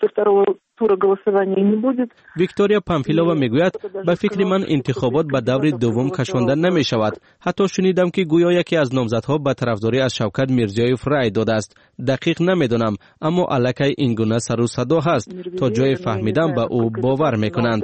ویکتوریا پانفیلووا میگوید به فکر من انتخابات به دور دوم کشانده نمی شود. حتی شنیدم که گویا یکی از نامزدها به طرفداری از شوکت میرزیایوف رای داده است. دقیق نمیدونم اما الکی این گونه سر و صدا هست. تا جای فهمیدم به او باور میکنند.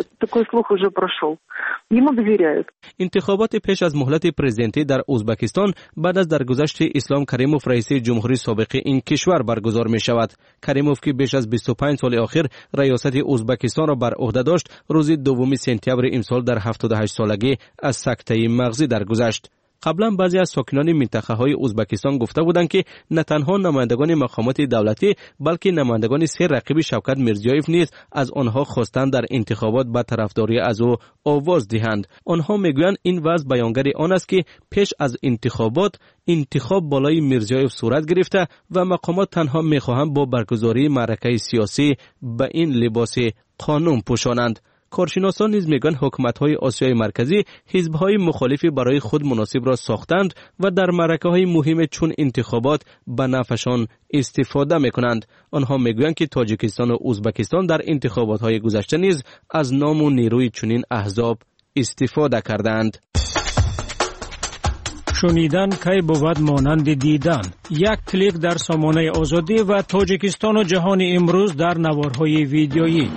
انتخابات پیش از مهلت پرزیدنتی در ازبکستان بعد از درگذشت اسلام کریموف رئیس جمهوری سابق این کشور برگزار می شود. کریموف که بیش از 25 سال اخیر ریاست ازبکستان را بر عهده داشت روز 2 سپتامبر امسال در 78 سالگی از سکته مغزی درگذشت. قبلا بعضی از ساکنان منطقه‌های ازبکستان گفته بودند که نه تنها نمایندگان مقامات دولتی بلکه نمایندگان 3 رقیب شوکت میرزیایوف نیز از آنها خواستند در انتخابات به طرفداری از او آواز دهند. آنها میگویند این وضع بیانگر آن است که پیش از انتخاب بالای میرزیایوف صورت گرفته و مقامات تنها میخواهند با برگزاری معرکه سیاسی به این لباس قانون پوشانند. کارشناسان نیز میگویند حکومت‌های آسیای مرکزی حزب‌های مخالفی برای خود مناسب را ساختند و در معرکه‌های مهم چون انتخابات به نفعشان استفاده می‌کنند. آنها میگویند که تاجیکستان و ازبکستان در انتخابات‌های گذشته نیز از نام و نیروی چنین احزاب استفاده کردند. شنیدن کی بود مانند دیدن. یک کلیک در سامانه آزادی و تاجیکستان و جهان امروز در نوارهای ویدیویی.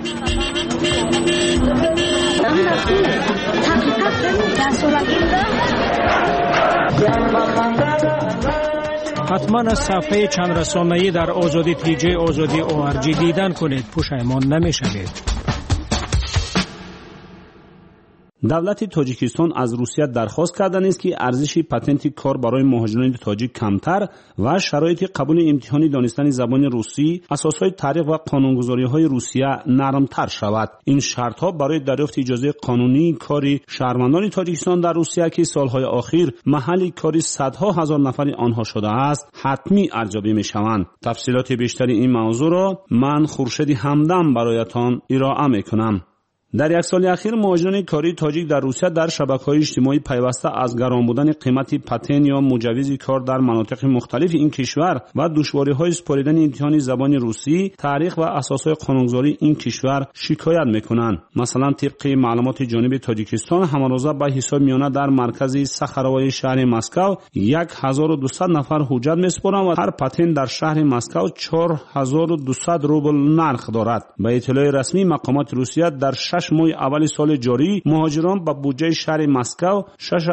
حتما از صفحه چند رسانه‌ای در آزادی تیجی آزادی ORG دیدن کنید. پشیمان نمی‌شوید. دولت تاجیکستان از روسیه درخواست کرده است که ارزش پتنت کار برای مهاجران تاجیک کمتر و شرایط قبول امتحان دانستن زبان روسی، اساسهای طریق و قانونگذاری‌های روسیه نرمتر شود. این شرط‌ها برای دریافت اجازه قانونی کاری شهروندان تاجیکستان در روسیه که سالهای اخیر محل کاری صدها هزار نفر آنها شده است، حتمی ارزیابی می‌شوند. تفصیلات بیشتری این موضوع را من خورشید همدم برایتان ارائه می‌کنم. در یک سال اخیر مهاجران کاری تاجیک در روسیه در شبکه‌های اجتماعی پیوسته از گران بودن قیمت پتن یا مجوز کار در مناطق مختلف این کشور و دشواری‌های سپاریدن امتحان زبان روسی، تاریخ و اساسهای قانونگذاری این کشور شکایت می‌کنند. مثلا طبق معلومات جانب تاجیکستان، همروزه به حساب میانه در مرکز صخره‌های شهر مسکو 1200 نفر حجت می‌سپارند و هر پتن در شهر مسکو 4200 روبل نرخ دارد. به اطلاع رسمی مقامات روسیه در 6 ماه اول سال جاری مهاجران به بودجه شهر مسکو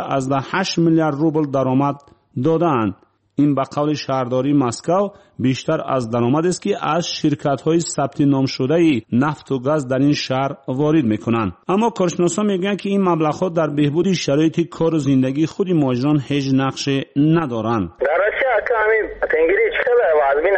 6.8 میلیارد روبل درآمد دادند. این به قول شهرداری مسکو بیشتر از درآمد است که از شرکت‌های ثبت نام شده نفت و گاز در این شهر وارد می‌کنند. اما کارشناسان میگویند که این مبلغ‌ها در بهبود شرایط کار و زندگی خود مهاجران هیچ نقشی ندارند. در روسیه همین تنگری چقدر وزن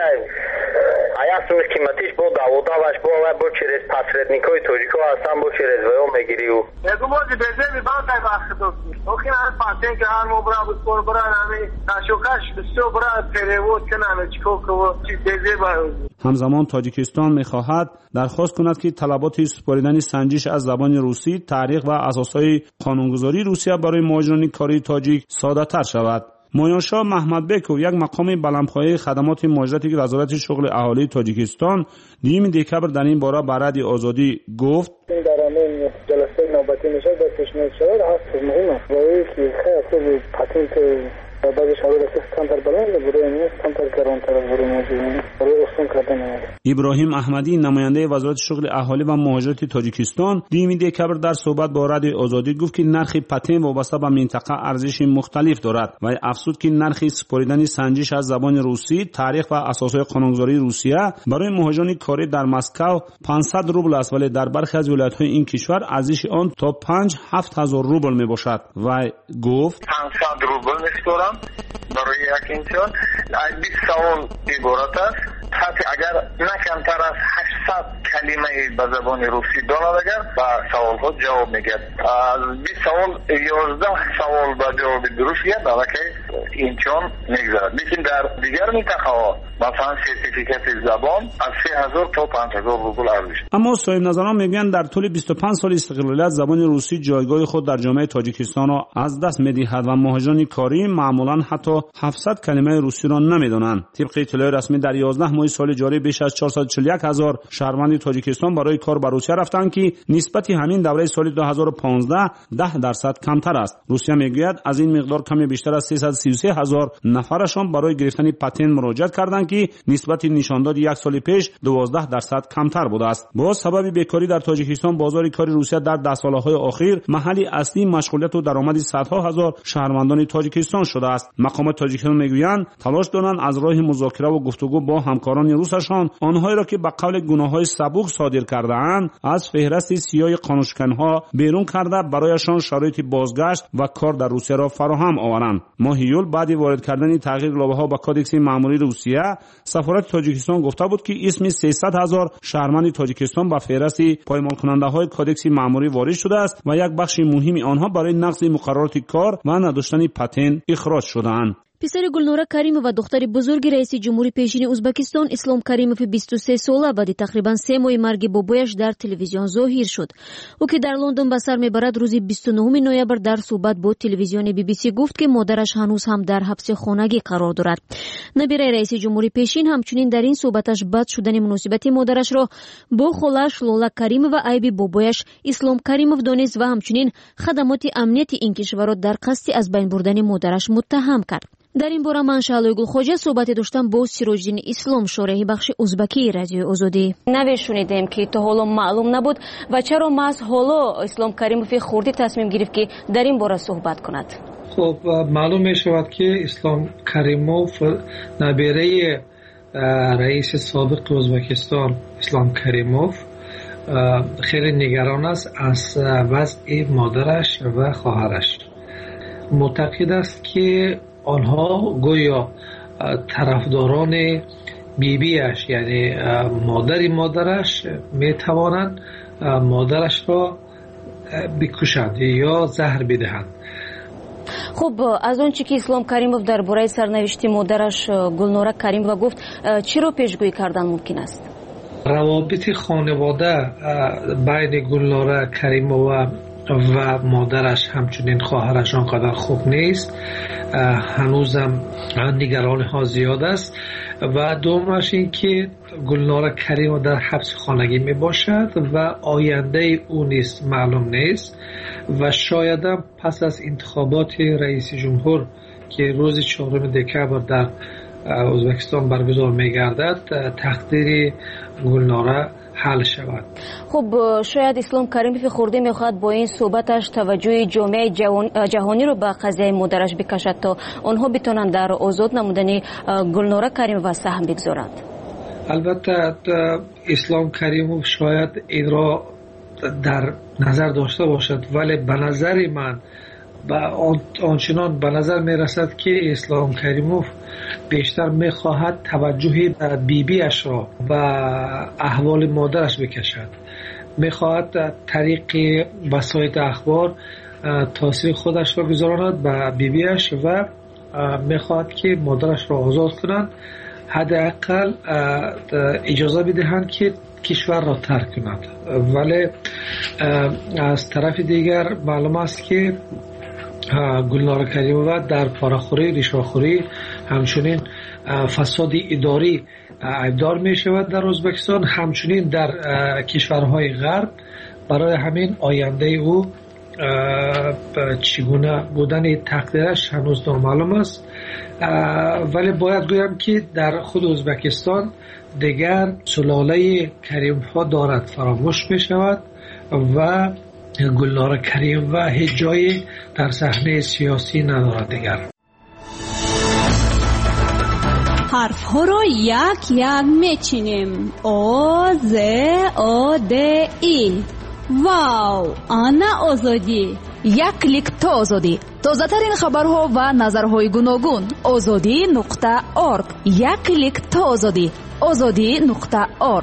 аясуш қиматиш бо даводаваш бо через посредникои тоҷико ҳастан бо через ваё мегирию ягумози беземи банкай вақтидо охин ҳар патен ки ҳар мо бра буспор бра нами кашокаш бисё бра перевод канаме чико кво чи безеба. همزمان تاجیکستان می‌خواهد درخواست کند که طلبات سپاریدن سنجش از زبان روسی، تاریخ و اساسهای قانونگذاری روسیه برای مهاجران کاری تاجیک ساده‌تر شود. مویانشاه محمدبکوف، یک مقام بلندپایه خدمات مهاجرت وزارت شغل اهالی تاجیکستان، 2 دکبر در این باره به رادیو آزادی گفت: در همین جلسه نوبتی نشست در پیشنهاد شود هست مهم است. برای که خیلی پتنت بعضی شرایط کمتر بلند برای نیست کمتر گرانتر از برای مهاجرین برای اصلا کردن است. ابراهیم احمدی، نماینده وزارت شغل اهالی و مهاجرت تاجیکستان، 2 دکبر در صحبت با رادیو آزادی گفت که نرخ پتن وابسته به منطقه ارزش مختلف دارد و افزود که نرخ سپاریدن سنجش از زبان روسی، تاریخ و اساسهای قانونگذاری روسیه برای مهاجران کاری در مسکو 500 روبل است، ولی در برخی از ولایت‌های این کشور ارزش آن تا 5-7 هزار روبل میباشد و گفت 500 روبل می‌خورم برای یک انسان. 20 سوال عبارت است. حتی اگر نه کمتر از 800 کلمه به زبان روسی داند اگر به سوال ها جواب میگد. از 20 سوال 11 سوال به جواب درست گرد که انسان میگذارد. لیکن در دیگر منطقه ها مثلا سرتیفیکت زبان از 3000 تا 5000 روبل ارزش. اما صاحب نظران میگن در طول 25 سال استقلالیت زبان روسی جایگاه خود در جامعه تاجیکستان را از دست میدهد و مهاجران کاری معمولا حتی 700 کلمه روسی را نمیدانند. طبق اطلاع رسمی در 11 ماه سال جاری بیش از 441,000 شهروند تاجیکستان برای کار به روسیه رفتند که نسبت همین دوره سال 2015 10% کمتر است. روسیه میگوید از این مقدار کمی بیشتر از 333,000 نفرشان برای گرفتن پتن مراجعت کردند که نسبت نشانداد یک سال پیش 12% کمتر بوده است. با سبب بیکاری در تاجیکستان بازار کار روسیه در 10 سالهای اخیر محل اصلی مشغولیت و درآمد صدها هزار شهروندان تاجیکستان شده است. مقامات تاجیکستان میگویند تلاش دارند از راه مذاکره و گفتگو با همکاران روسشان آنهایی را که به قول گناه‌های سبک صادر کرده‌اند از فهرست سیاه قانونشکن‌ها بیرون کرده برایشان شرایط بازگشت و کار در روسیه را فراهم آورند. ماه ایول بعد وارد کردن تغییر لایحه‌ها به کدکس مأموری روسیه، سفارت تاجیکستان گفته بود که اسم 300,000 شهروند تاجیکستان به فهرست پایمال کننده‌های کدکس مأموری وارد شده است و یک بخش مهم آنها برای نقض مقررات کار و نداشتن پتن اخراج شده‌اند. پسر گلنورا کریمова و دختر بزرگ رئیس جمهوری پیشین ازبکستان اسلام کریمов 23 ساله بعد تقریبا 3 ماه مرگ بابایش در تلویزیون ظاهر شد. او که در لندن به سر میبرد روز 29 نوامبر در صحبت با تلویزیون BBC گفت که مادرش هنوز هم در حبس خانگی قرار دارد. نبیره رئیس جمهوری پیشین همچنین در این صحبتش بد شدن مناسبت مادرش را با خالش لولا کریمова و عیب بابایش اسلام کریمov دانست و همچنین خدمات امنیتی این کشور را در قصد از بین بردن مادرش متهم کرد. در این باره من شعله گلخواجه صحبت داشتم با سیروجدین اسلام، شارح بخش ازبکی رادیو آزادی. نوشتیم که تا حالا معلوم نبود و چرا محض حالا اسلام کریمov خردی تصمیم گرفت که در این باره صحبت کند. خب معلوم می شود که اسلام کریمov نبیره رئیس سابق ازبکستان اسلام کریمov خیلی نگران است از وضع مادرش و خواهرش. معتقد است که آنها گویا طرفداران بیبیش یعنی مادرش می توانند مادرش را بکشند یا زهر بدهند. خب از اون چی که اسلام کریموف درباره سرنوشت مادرش گلنوره کریمова گفت چی رو پیشگویی کردن ممکن است؟ روابط خانواده بین گلنوره کریمова و مادرش همچنین خواهرش آنقدر خوب نیست. هنوزم نگرانی ها زیاد است و دومش این که گلنوره کریمова در حبس خانگی می باشد و آینده او نیست معلوم نیست و شاید پس از انتخابات رئیس جمهور که روز 4 دکبر در ازبکستان برگزار می گردد تقدیر گلنوره حل شود. خب شاید اسلام کریموف خورده میخواد با این صحبتش توجه جامعه جهانی رو به قضیه مادرش بکشد تا آنها بتونن در آزاد نمودن گلنوره کریمova سهم بگذارند. البته اسلام کریموف شاید این را در نظر داشته باشد ولی به نظر من آنچنان به نظر می رسد که اسلام کریموف بیشتر می خواهد توجه بیبیش را و احوال مادرش بکشد. می خواهد طریق وسایل اخبار تاثیر خودش را گذاراند به بیبیش و می خواهد که مادرش را آزاد کنند، حداقل اجازه بدهند که کشور را ترک کند. ولی از طرف دیگر معلوم است که گلنوره کریمova در پاره‌خوری، رشوه‌خوری، همچنین فساد اداری ایبدار می شود در ازبکستان، همچنین در کشورهای غرب. برای همین آینده او چگونه بودن تقدیرش هنوز نامعلوم است. ولی باید گویم که در خود ازبکستان دیگر سلاله کریمova دارد فراموش می شود و گلنوره کریمova هیچ جایی در صحنه سیاسی ندارد دیگر. حرف ها را یک یک میچینیم. آ ز آ د ای. واو، آنا آزادی. یک کلیک تا آزادی. تازه‌ترین خبرها و نظرهای گوناگون. azadi.org. یک کلیک تا آزادی. azadi.org.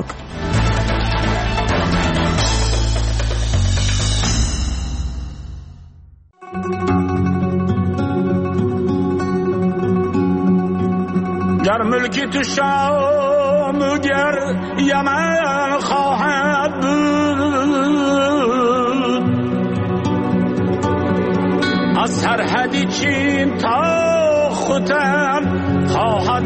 در ملکی تو شام گر یمن خواهد بود، از سرحدی چین تا ختن خواهد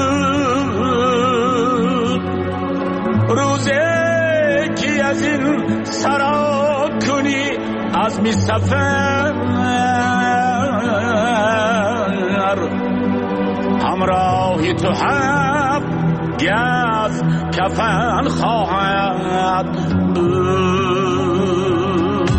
بود. روزی که از این سرا کنی از می سفر، همراهی تو هم گز کفن خواهد بود.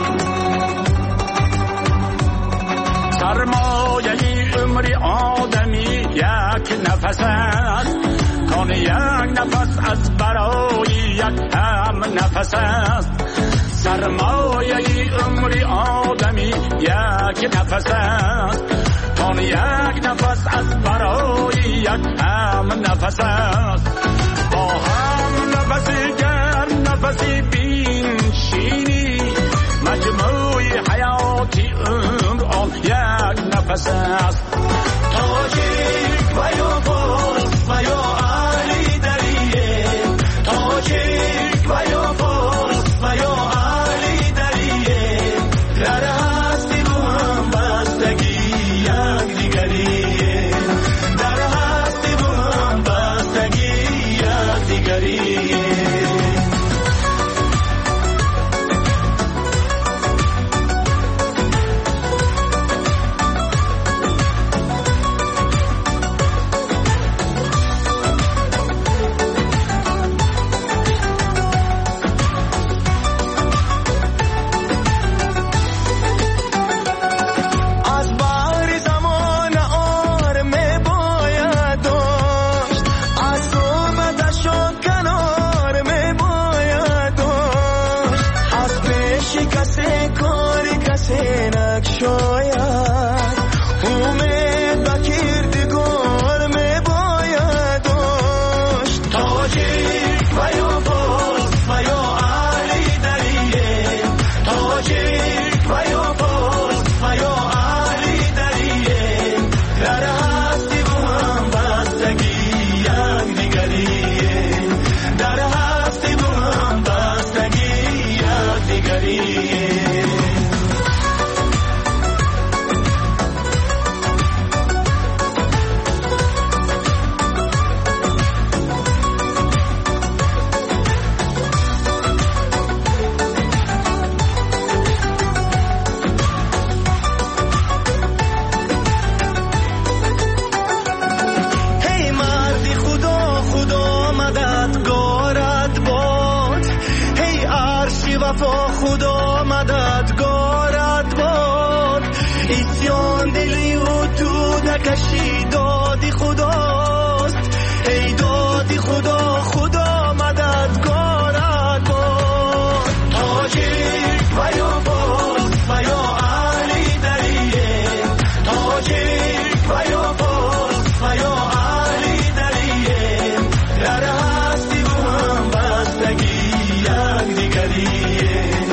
سرمایه عمر آدمی یک نفس است، کان یک نفس از برای یک هم نفس است. سرمایه عمر آدمی یک نفس است، کان یک نفس از برای یک هم نفس است. با هم نفسی گر نفسی بینشینی، مجموع حیاتی عمر آن یک نفس است. تاجیک و یا فارس و یا علی دریه، تاجیک و یا فارس و یا علی دریه، در هستی و هم بستگی یک دیگریه، در هستی و هم بستگی یک دیگریه. تاجیک و یا فارس و یا اهلی دریه در هستی و هم بستگی یک دیگریه در هستی و هم بستگی یک دیگریه خدا مددگارت باد اسیان دلی و تو نکشی دادی خداست ای دادی خدا خدا مددگارت باد تاجیک و یا فارس و یا اهلی دریه تاجیک و یا فارس و یا اهلی دریه در هستی و هم بستگی یک دیگریه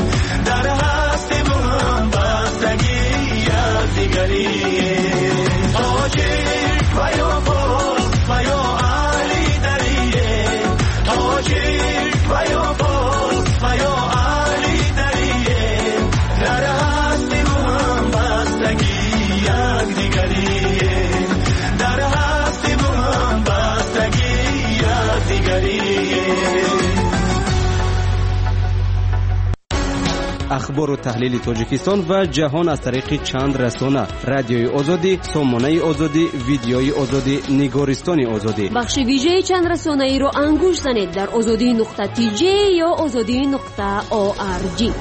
اخبار و تحلیل تاجیکستان و جهان از طریق چند رسانه: رادیوی آزادی، سامانه آزادی، ویدیوی آزادی، نگارستان آزادی. بخش ویژه چند رسانه ای را انگوش زنید در azadi.tj یا azadi.org.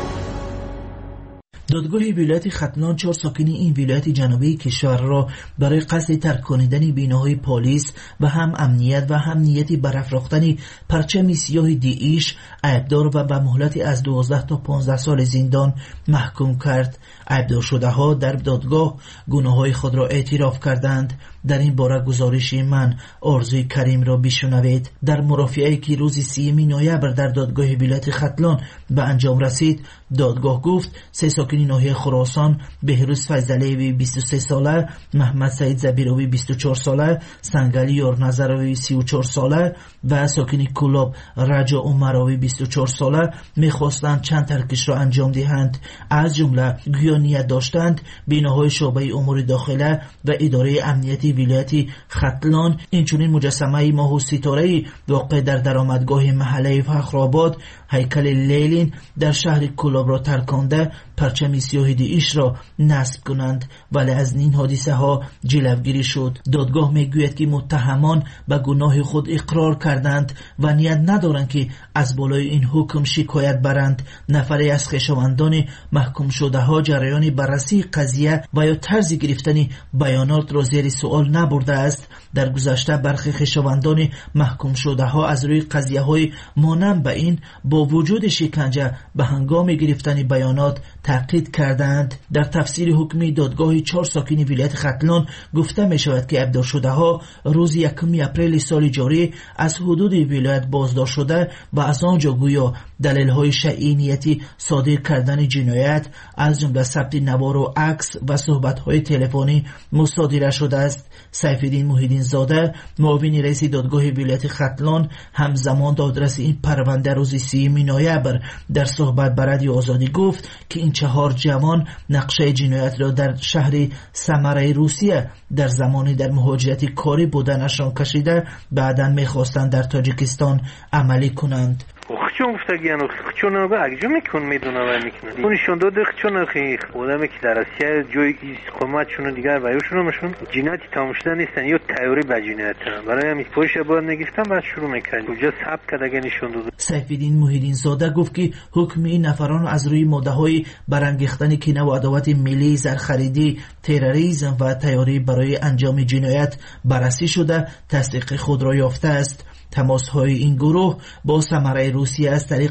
دادگاه ولایت ختلان 4 ساکن این ولایت جنوبی کشور را برای قصد ترک کنیدن بیناهای پلیس و هم امنیت و هم نیتی برافراختن پرچم سیاه داعش عیبدار و به مهلت از 12 تا 15 سال زندان محکوم کرد. عیبدار شده ها در دادگاه گناههای خود را اعتراف کردند. در این باره گزارش من آرزوی کریم را بشنوید. در مرافعه‌ای که روز 3 نوامبر در دادگاه ولایت ختلان به انجام رسید، دادگاه گفت 3 ساکن ناحیه خراسان: بهروز فیضعلیوی 23 ساله، محمد سعید زبیروی 24 ساله، سنگلی یارنظروی 34 ساله و ساکن کلاب رجا عمروی 24 ساله می‌خواستند چند ترکش را انجام دهند. از جمله گویا نیت داشتند بیناهای شعبه امور داخله و اداره امنیتی ولایت ختلان، اینچنین مجسمه ماه و ستاره واقع در درآمدگاه محله فخرآباد، هیکل لیلین در شهر کلاب را ترکانده پرچم سیاه داعش را نصب کنند، ولی از این حادثه ها جلوگیری شد. دادگاه میگوید که متهمان به گناه خود اقرار کردند و نیت ندارند که از بالای این حکم شکایت برند. نفری از خویشاوندان محکوم شده ها جریان بررسی قضیه و یا طرز گرفتن بیانات را زیر سوال نبرده است. در گذشته برخی خویشاوندان محکوم شده ها از روی قضیه های مانند به این با وجود شکنجه به هنگام گرفتن بیانات تاکید کردند. در تفسیر حکمی دادگاه 4 ساکن ولایت ختلان گفته می شود که عیبدار شده ها روز 1 اپریل سال جاری از حدود ولایت بازداشت شده و از آنجا گویا دلیل های شیعی نیتی صادر کردن جنایت از جمله ثبت نوار و عکس و صحبت های تلفنی مصادره شده است. سیفالدین محیدین زاده، معاون رئیس دادگاه ولایت ختلان، همزمان دادرس این پرونده روز 3 نوامبر در صحبت با رادیو آزادی گفت که این 4 جوان نقشه جنایت را در شهر سمره روسیه در زمانی در مهاجرت کاری بودنشان کشیده بعداً می‌خواستند در تاجیکستان عملی کنند. خچون گفتگیان خچون رو اگجو میکن میدونه و میکنه اونشون دو خچون خیخ آدمی که در اسیا جایی که قومتشون دیگر وایوشون مشون جنایتی تمام شده نیستن یا تئوری به جنایت برای همین پوش باید نگفتن بعد شروع میکنن کجا ثبت کرده اگه نشون داد. سیفالدین محیدین زاده گفت که حکم این نفران از روی ماده‌های برانگیختن کینه و عداوت ملی، زرخریدی، تروریسم و تیاری برای انجام جنایت بررسی شده تصدیق خود را یافته است. تماس‌های این گروه با ثمره روسیه از طریق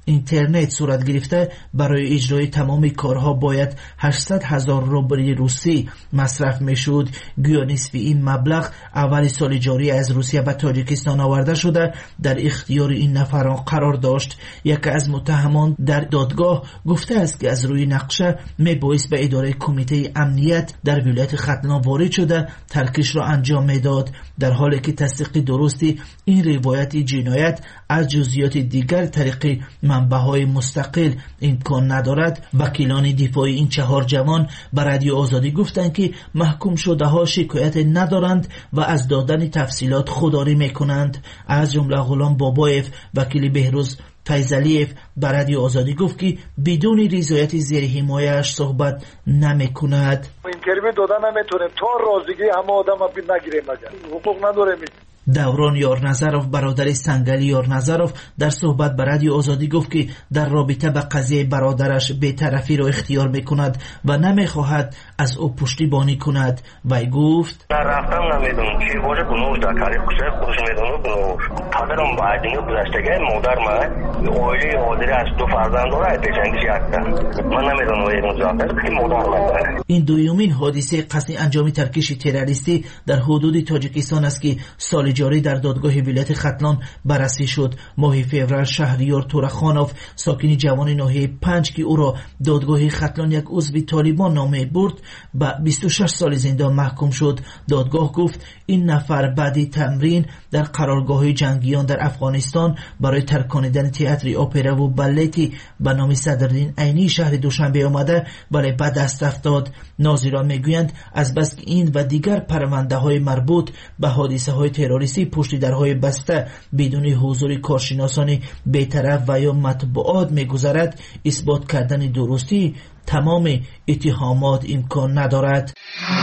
اینترنت صورت گرفته برای اجرای تمام کارها باید 800,000 روبل روسی مصرف میشد. گویا نصف این مبلغ اول سال جاری از روسیه و تاجیکستان آورده شده در اختیار این نفران قرار داشت. یکی از متهمان در دادگاه گفته است که از روی نقشه میبایست به اداره کمیته امنیت در ولایت ختلان وارد شده ترکش را انجام میداد، در حالی که تصدیق درستی این روایت جنایت از جزئیات دیگر طریق منبع‌های مستقل امکان ندارد. وکیلان دفاع این 4 جوان به رادیو آزادی گفتند که محکوم شده ها شکایت ندارند و از دادن تفصیلات خودداری میکنند. از جمله غلام بابایف وکیل بهروز فیضلیف به رادیو آزادی گفت که بدون رضایت زیر حمایه‌اش صحبت نمیکند. این کلمه دادن نمیتونیم تا رازیگی همه آدم بید نگیریم، مگر حقوق نداریم. دوران یارنظرов برادر سنگلی یارنظرov در صحبت به رادیو آزادی گفت که در رابطه به قضیه برادرش بی‌طرفی را اختیار میکند و نمیخواهد از او پشتیبانی کند. وی گفت در رفتم نمیدونم چی باشه گناه در کاری خودش میدونه گناه. پدرم بعد اینو گذشتگی مادر من اولی آدری از 2 فرزند داره، پیشنگیش یک من نمیدونم این مزاحمت که مادر من. این دومین حادثه قصد انجام ترکش تروریستی در حدود تاجیکستان است که سال جاری در دادگاه ولایت ختلان بررسی شد. ماه فوریه شهریار تورخانوف ساکن جوان ناحیه 5 که او را دادگاه ختلان یک عضو طالبان نامه برد به 26 سال زندان محکوم شد. دادگاه گفت این نفر بعد تمرین در قرارگاه جنگیان در افغانستان برای ترکاندن تئاتر اپرا و بالتی به نام صدرالدین عینی شهر دوشنبه آمده ولی به دست افتاد. ناظران میگویند از بس که این و دیگر پرونده های مربوط به حادثه های تروریستی پشت درهای بسته بدون حضور کارشناسان بی‌طرف و یا مطبوعات میگذرد، اثبات کردن درستی تمام اتهامات امکان ندارد.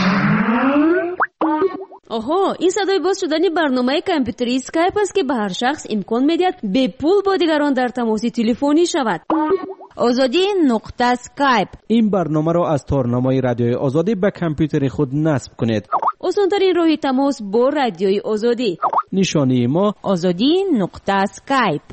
آها، این صدای باز شدن برنامه کامپیوتری اسکایپ است که به هر شخص امکان میدهد به پول با دیگران در تماس تلفنی شود. آزادی نقطه اسکایپ. این برنامه را از تارنمای رادیوی آزادی به کامپیوتر خود نصب کنید. آسان‌ترین راه تماس با رادیوی آزادی. نشانی ما آزادی نقطه اسکایپ.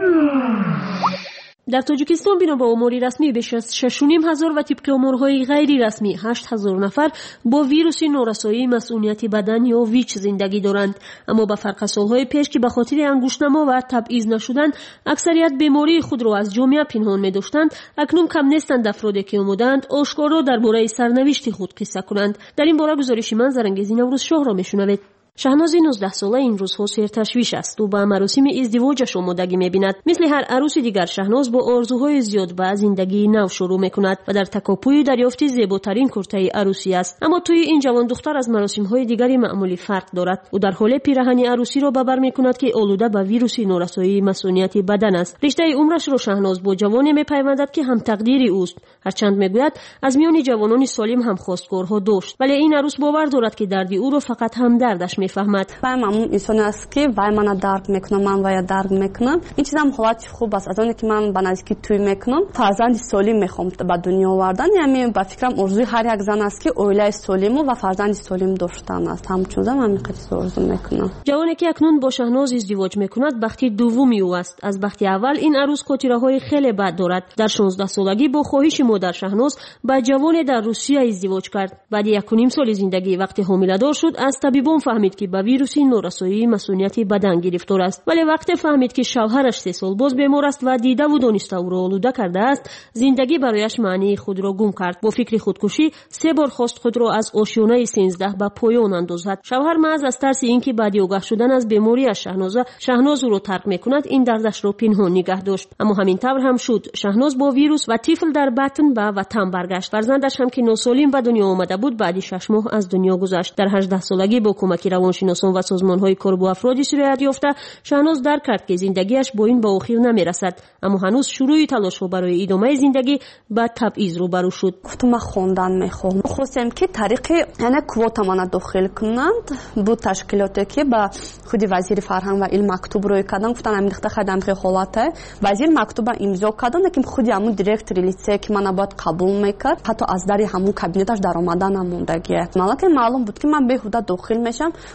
در تاجیکستان بنا به آماری رسمی بیش از 6,500 و طبق آمارهای غیر رسمی 8,000 نفر با ویروس نارسایی مسئولیت بدن یا ویچ زندگی دارند. اما به فرق از سالهای پیش که به خاطر انگشتنما و تبعیض نشدن اکثریت بیماری خود را از جامعه پنهان می داشتند، اکنون کم نیستند افرادی که آمدند آشکارا درباره سرنوشت خود قصه کنند. در این باره گزارش من زرنگیزی نوروز شاه را میشنوید. شهناز 19 ساله این روزها سیر تشویش است و به مراسم ازدواجش آمادگی می‌بیند. مثل هر عروس دیگر شهناز با آرزوهای زیاد به زندگی نو شروع می‌کند و در تکاپوی دریافت زیباترین کرته عروسی است. اما توی این جوان دختر از مراسم‌های دیگری معمولی فرق دارد و در حال پیراهن عروسی را به بر می‌کند که آلوده به ویروس نارسایی مسئولیت بدن است. رشته عمرش را شهناز با جوانی می‌پیوندد که هم تقدیر اوست. هرچند میگوید از میان جوانان سالم هم خواستگارها داشت، ولی این عروس باور دارد که درد او را فقط هم دردش میفهمد. من انسان است که وای من درد میکنم، من وای درد میکنم. این چیزام حالت خوب است. از اون که من به نزدیکی توی میکنم فرزند سالم میخوام به دنیا آوردن. یعنی با فکرم ارزوی هر یک زن است که اوله سالم و فرزند سالم داشتن است. همچون من میخوام آرزو میکنم. جوانی که اکنون با شهناز ازدواج میکند بختی دومی او است. از بختی اول این عروس خاطره‌های خیلی بد دارد. در 16 سالگی با خواهش مادر شهناز با جوانی در روسیه ازدواج کرد. بعد 1.5 سال زندگی وقتی حامله‌دار شد از طبیبان فهمید که با ویروس نارسایی مسئولیت بدن گرفتار است. ولی وقتی فهمید که شوهرش 3 سال باز بیمار است و دیده و دانسته او را آلوده کرده است، زندگی برایش معنی خود را گم کرد. با فکر خودکشی 3 بار خواست خود را از آشیانه 13 به پایان اندازد. شوهر محض از ترس اینکه بعد آگاه شدن از بیماری از شهناز او را ترک میکند این دردش را پنهان نگه داشت. اما همین طور هم شد. شهناز با ویروس و طفل در بطن به وطن برگشت. فرزندش هم که ناسالم به دنیا آمده بود بعد 6 ماه از دنیا گذشت. در 18 سالگی با کمک روانشناسان و سازمان‌های کار با افراد سیریت یافته شهناز درک کرد که زندگیش با این به آخر نمیرسد. اما هنوز شروع تلاش‌ها برای ادامه زندگی با تبعیض روبرو شد. گفتم خوندن میخوام. خواستم که طریق یعنی کوتا من داخل کنند. بود تشکیلاتی که با خود وزیر فرهنگ و علم مکتوب روی کردن. گفتن امریکا خدمت حالته. وزیر مکتوب امضا کردن که خودی همون دایرکتور لیسه که من باید قبول میکرد. حتی از در همون کابینتش در آمدن نموندگی. مالک معلوم بود که من بهوده داخل میشم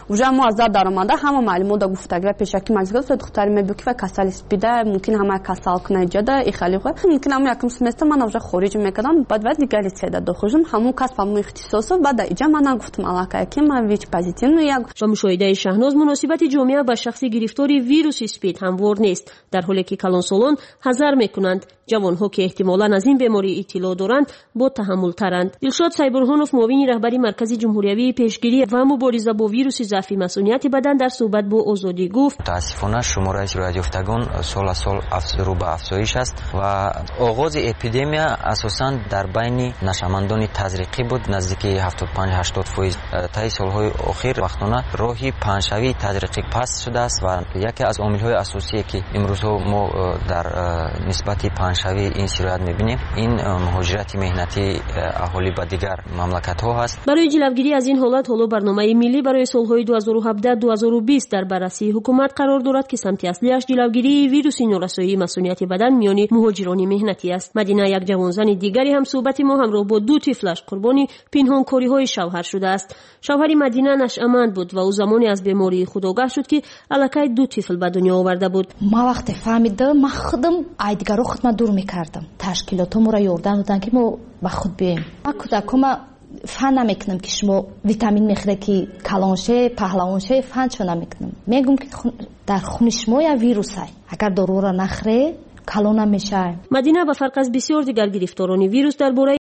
уже мо аз зад даромада ҳама маълумот гуфтаг ва пешакӣ маҷлис духтари мебуки ва касали спида мумкин ҳама касал кна ҷада ихали ва мумкин ҳама якум семестр ман уже хориҷ мекардам бад ва дигар лицеда дохӯжум ҳамун кас ва ихтисосо бада иҷа ман гуфтам алака ки ман вич позитивну як ба мушоҳидаи Шаҳноз муносибати ҷомеа ба шахси гирифтори вируси спид ҳамвор нест дар ҳоле ки калонсолон ҳазар мекунанд ҷавонҳо ки эҳтимолан аз ин беморӣ иттилоъ доранд бо таҳаммултаранд. Дилшод Сайбурҳонов муовини раҳбари маркази ҷумҳуриявии пешгирӣ ва мубориза бо вируси заъфи масъулияти бадан дар суҳбат бо Озодӣ гуфт: мутаассифона шумораи сироятёфтагон сола сол рӯ ба афзоиш аст ва оғози эпидемия асосан дар байни нашамандони тазриқӣ буд наздики 75-80%. таи солҳои охир вақтона роҳи паҳншавии тазриқӣ паст шудааст ва яке аз омилҳои асосие ки имрӯзҳо мо дар нисбати паҳншавии ин сироят мебинем ин муҳоҷирати меҳнатии аҳолӣ ба дигар мамлакатҳо ҳаст. барои ҷилавгирӣ аз ин ҳолат ҳоло барномаи миллӣ барои солҳои 2017-2020 дар баррасии ҳукумат қарор дорад ки самти аслиаш ҷилавгирии вируси норасоии масъулияти бадан миёни муҳоҷирони меҳнатӣ аст. Мадина, як ҷавонзани дигари ҳамсӯҳбати мо ҳамроҳ бо 2 тифлаш қурбони пинҳонкориҳои шавҳар шудааст. шавҳари Мадина нашъаманд буд ва ӯ замоне аз бемории худ огаҳ шуд ки аллакай 2 тифл ба дунё оварда буд. ман вақте фаҳмидам ман худам айдигаро худмат дур мекардам. ташкилотҳо моро ёрдан доданд ки мо ба худ биёем. ман кӯдакома фан намекунам ки шумо витамин мехӯред ки калонше паҳлавонше фанчо намекунам. мегӯм ки дар хуни шумо я вирусай агар доруро нахӯре калон намешавем. Мадина ба фарқ аз бисёр дигар гирифторони вирус дар бораи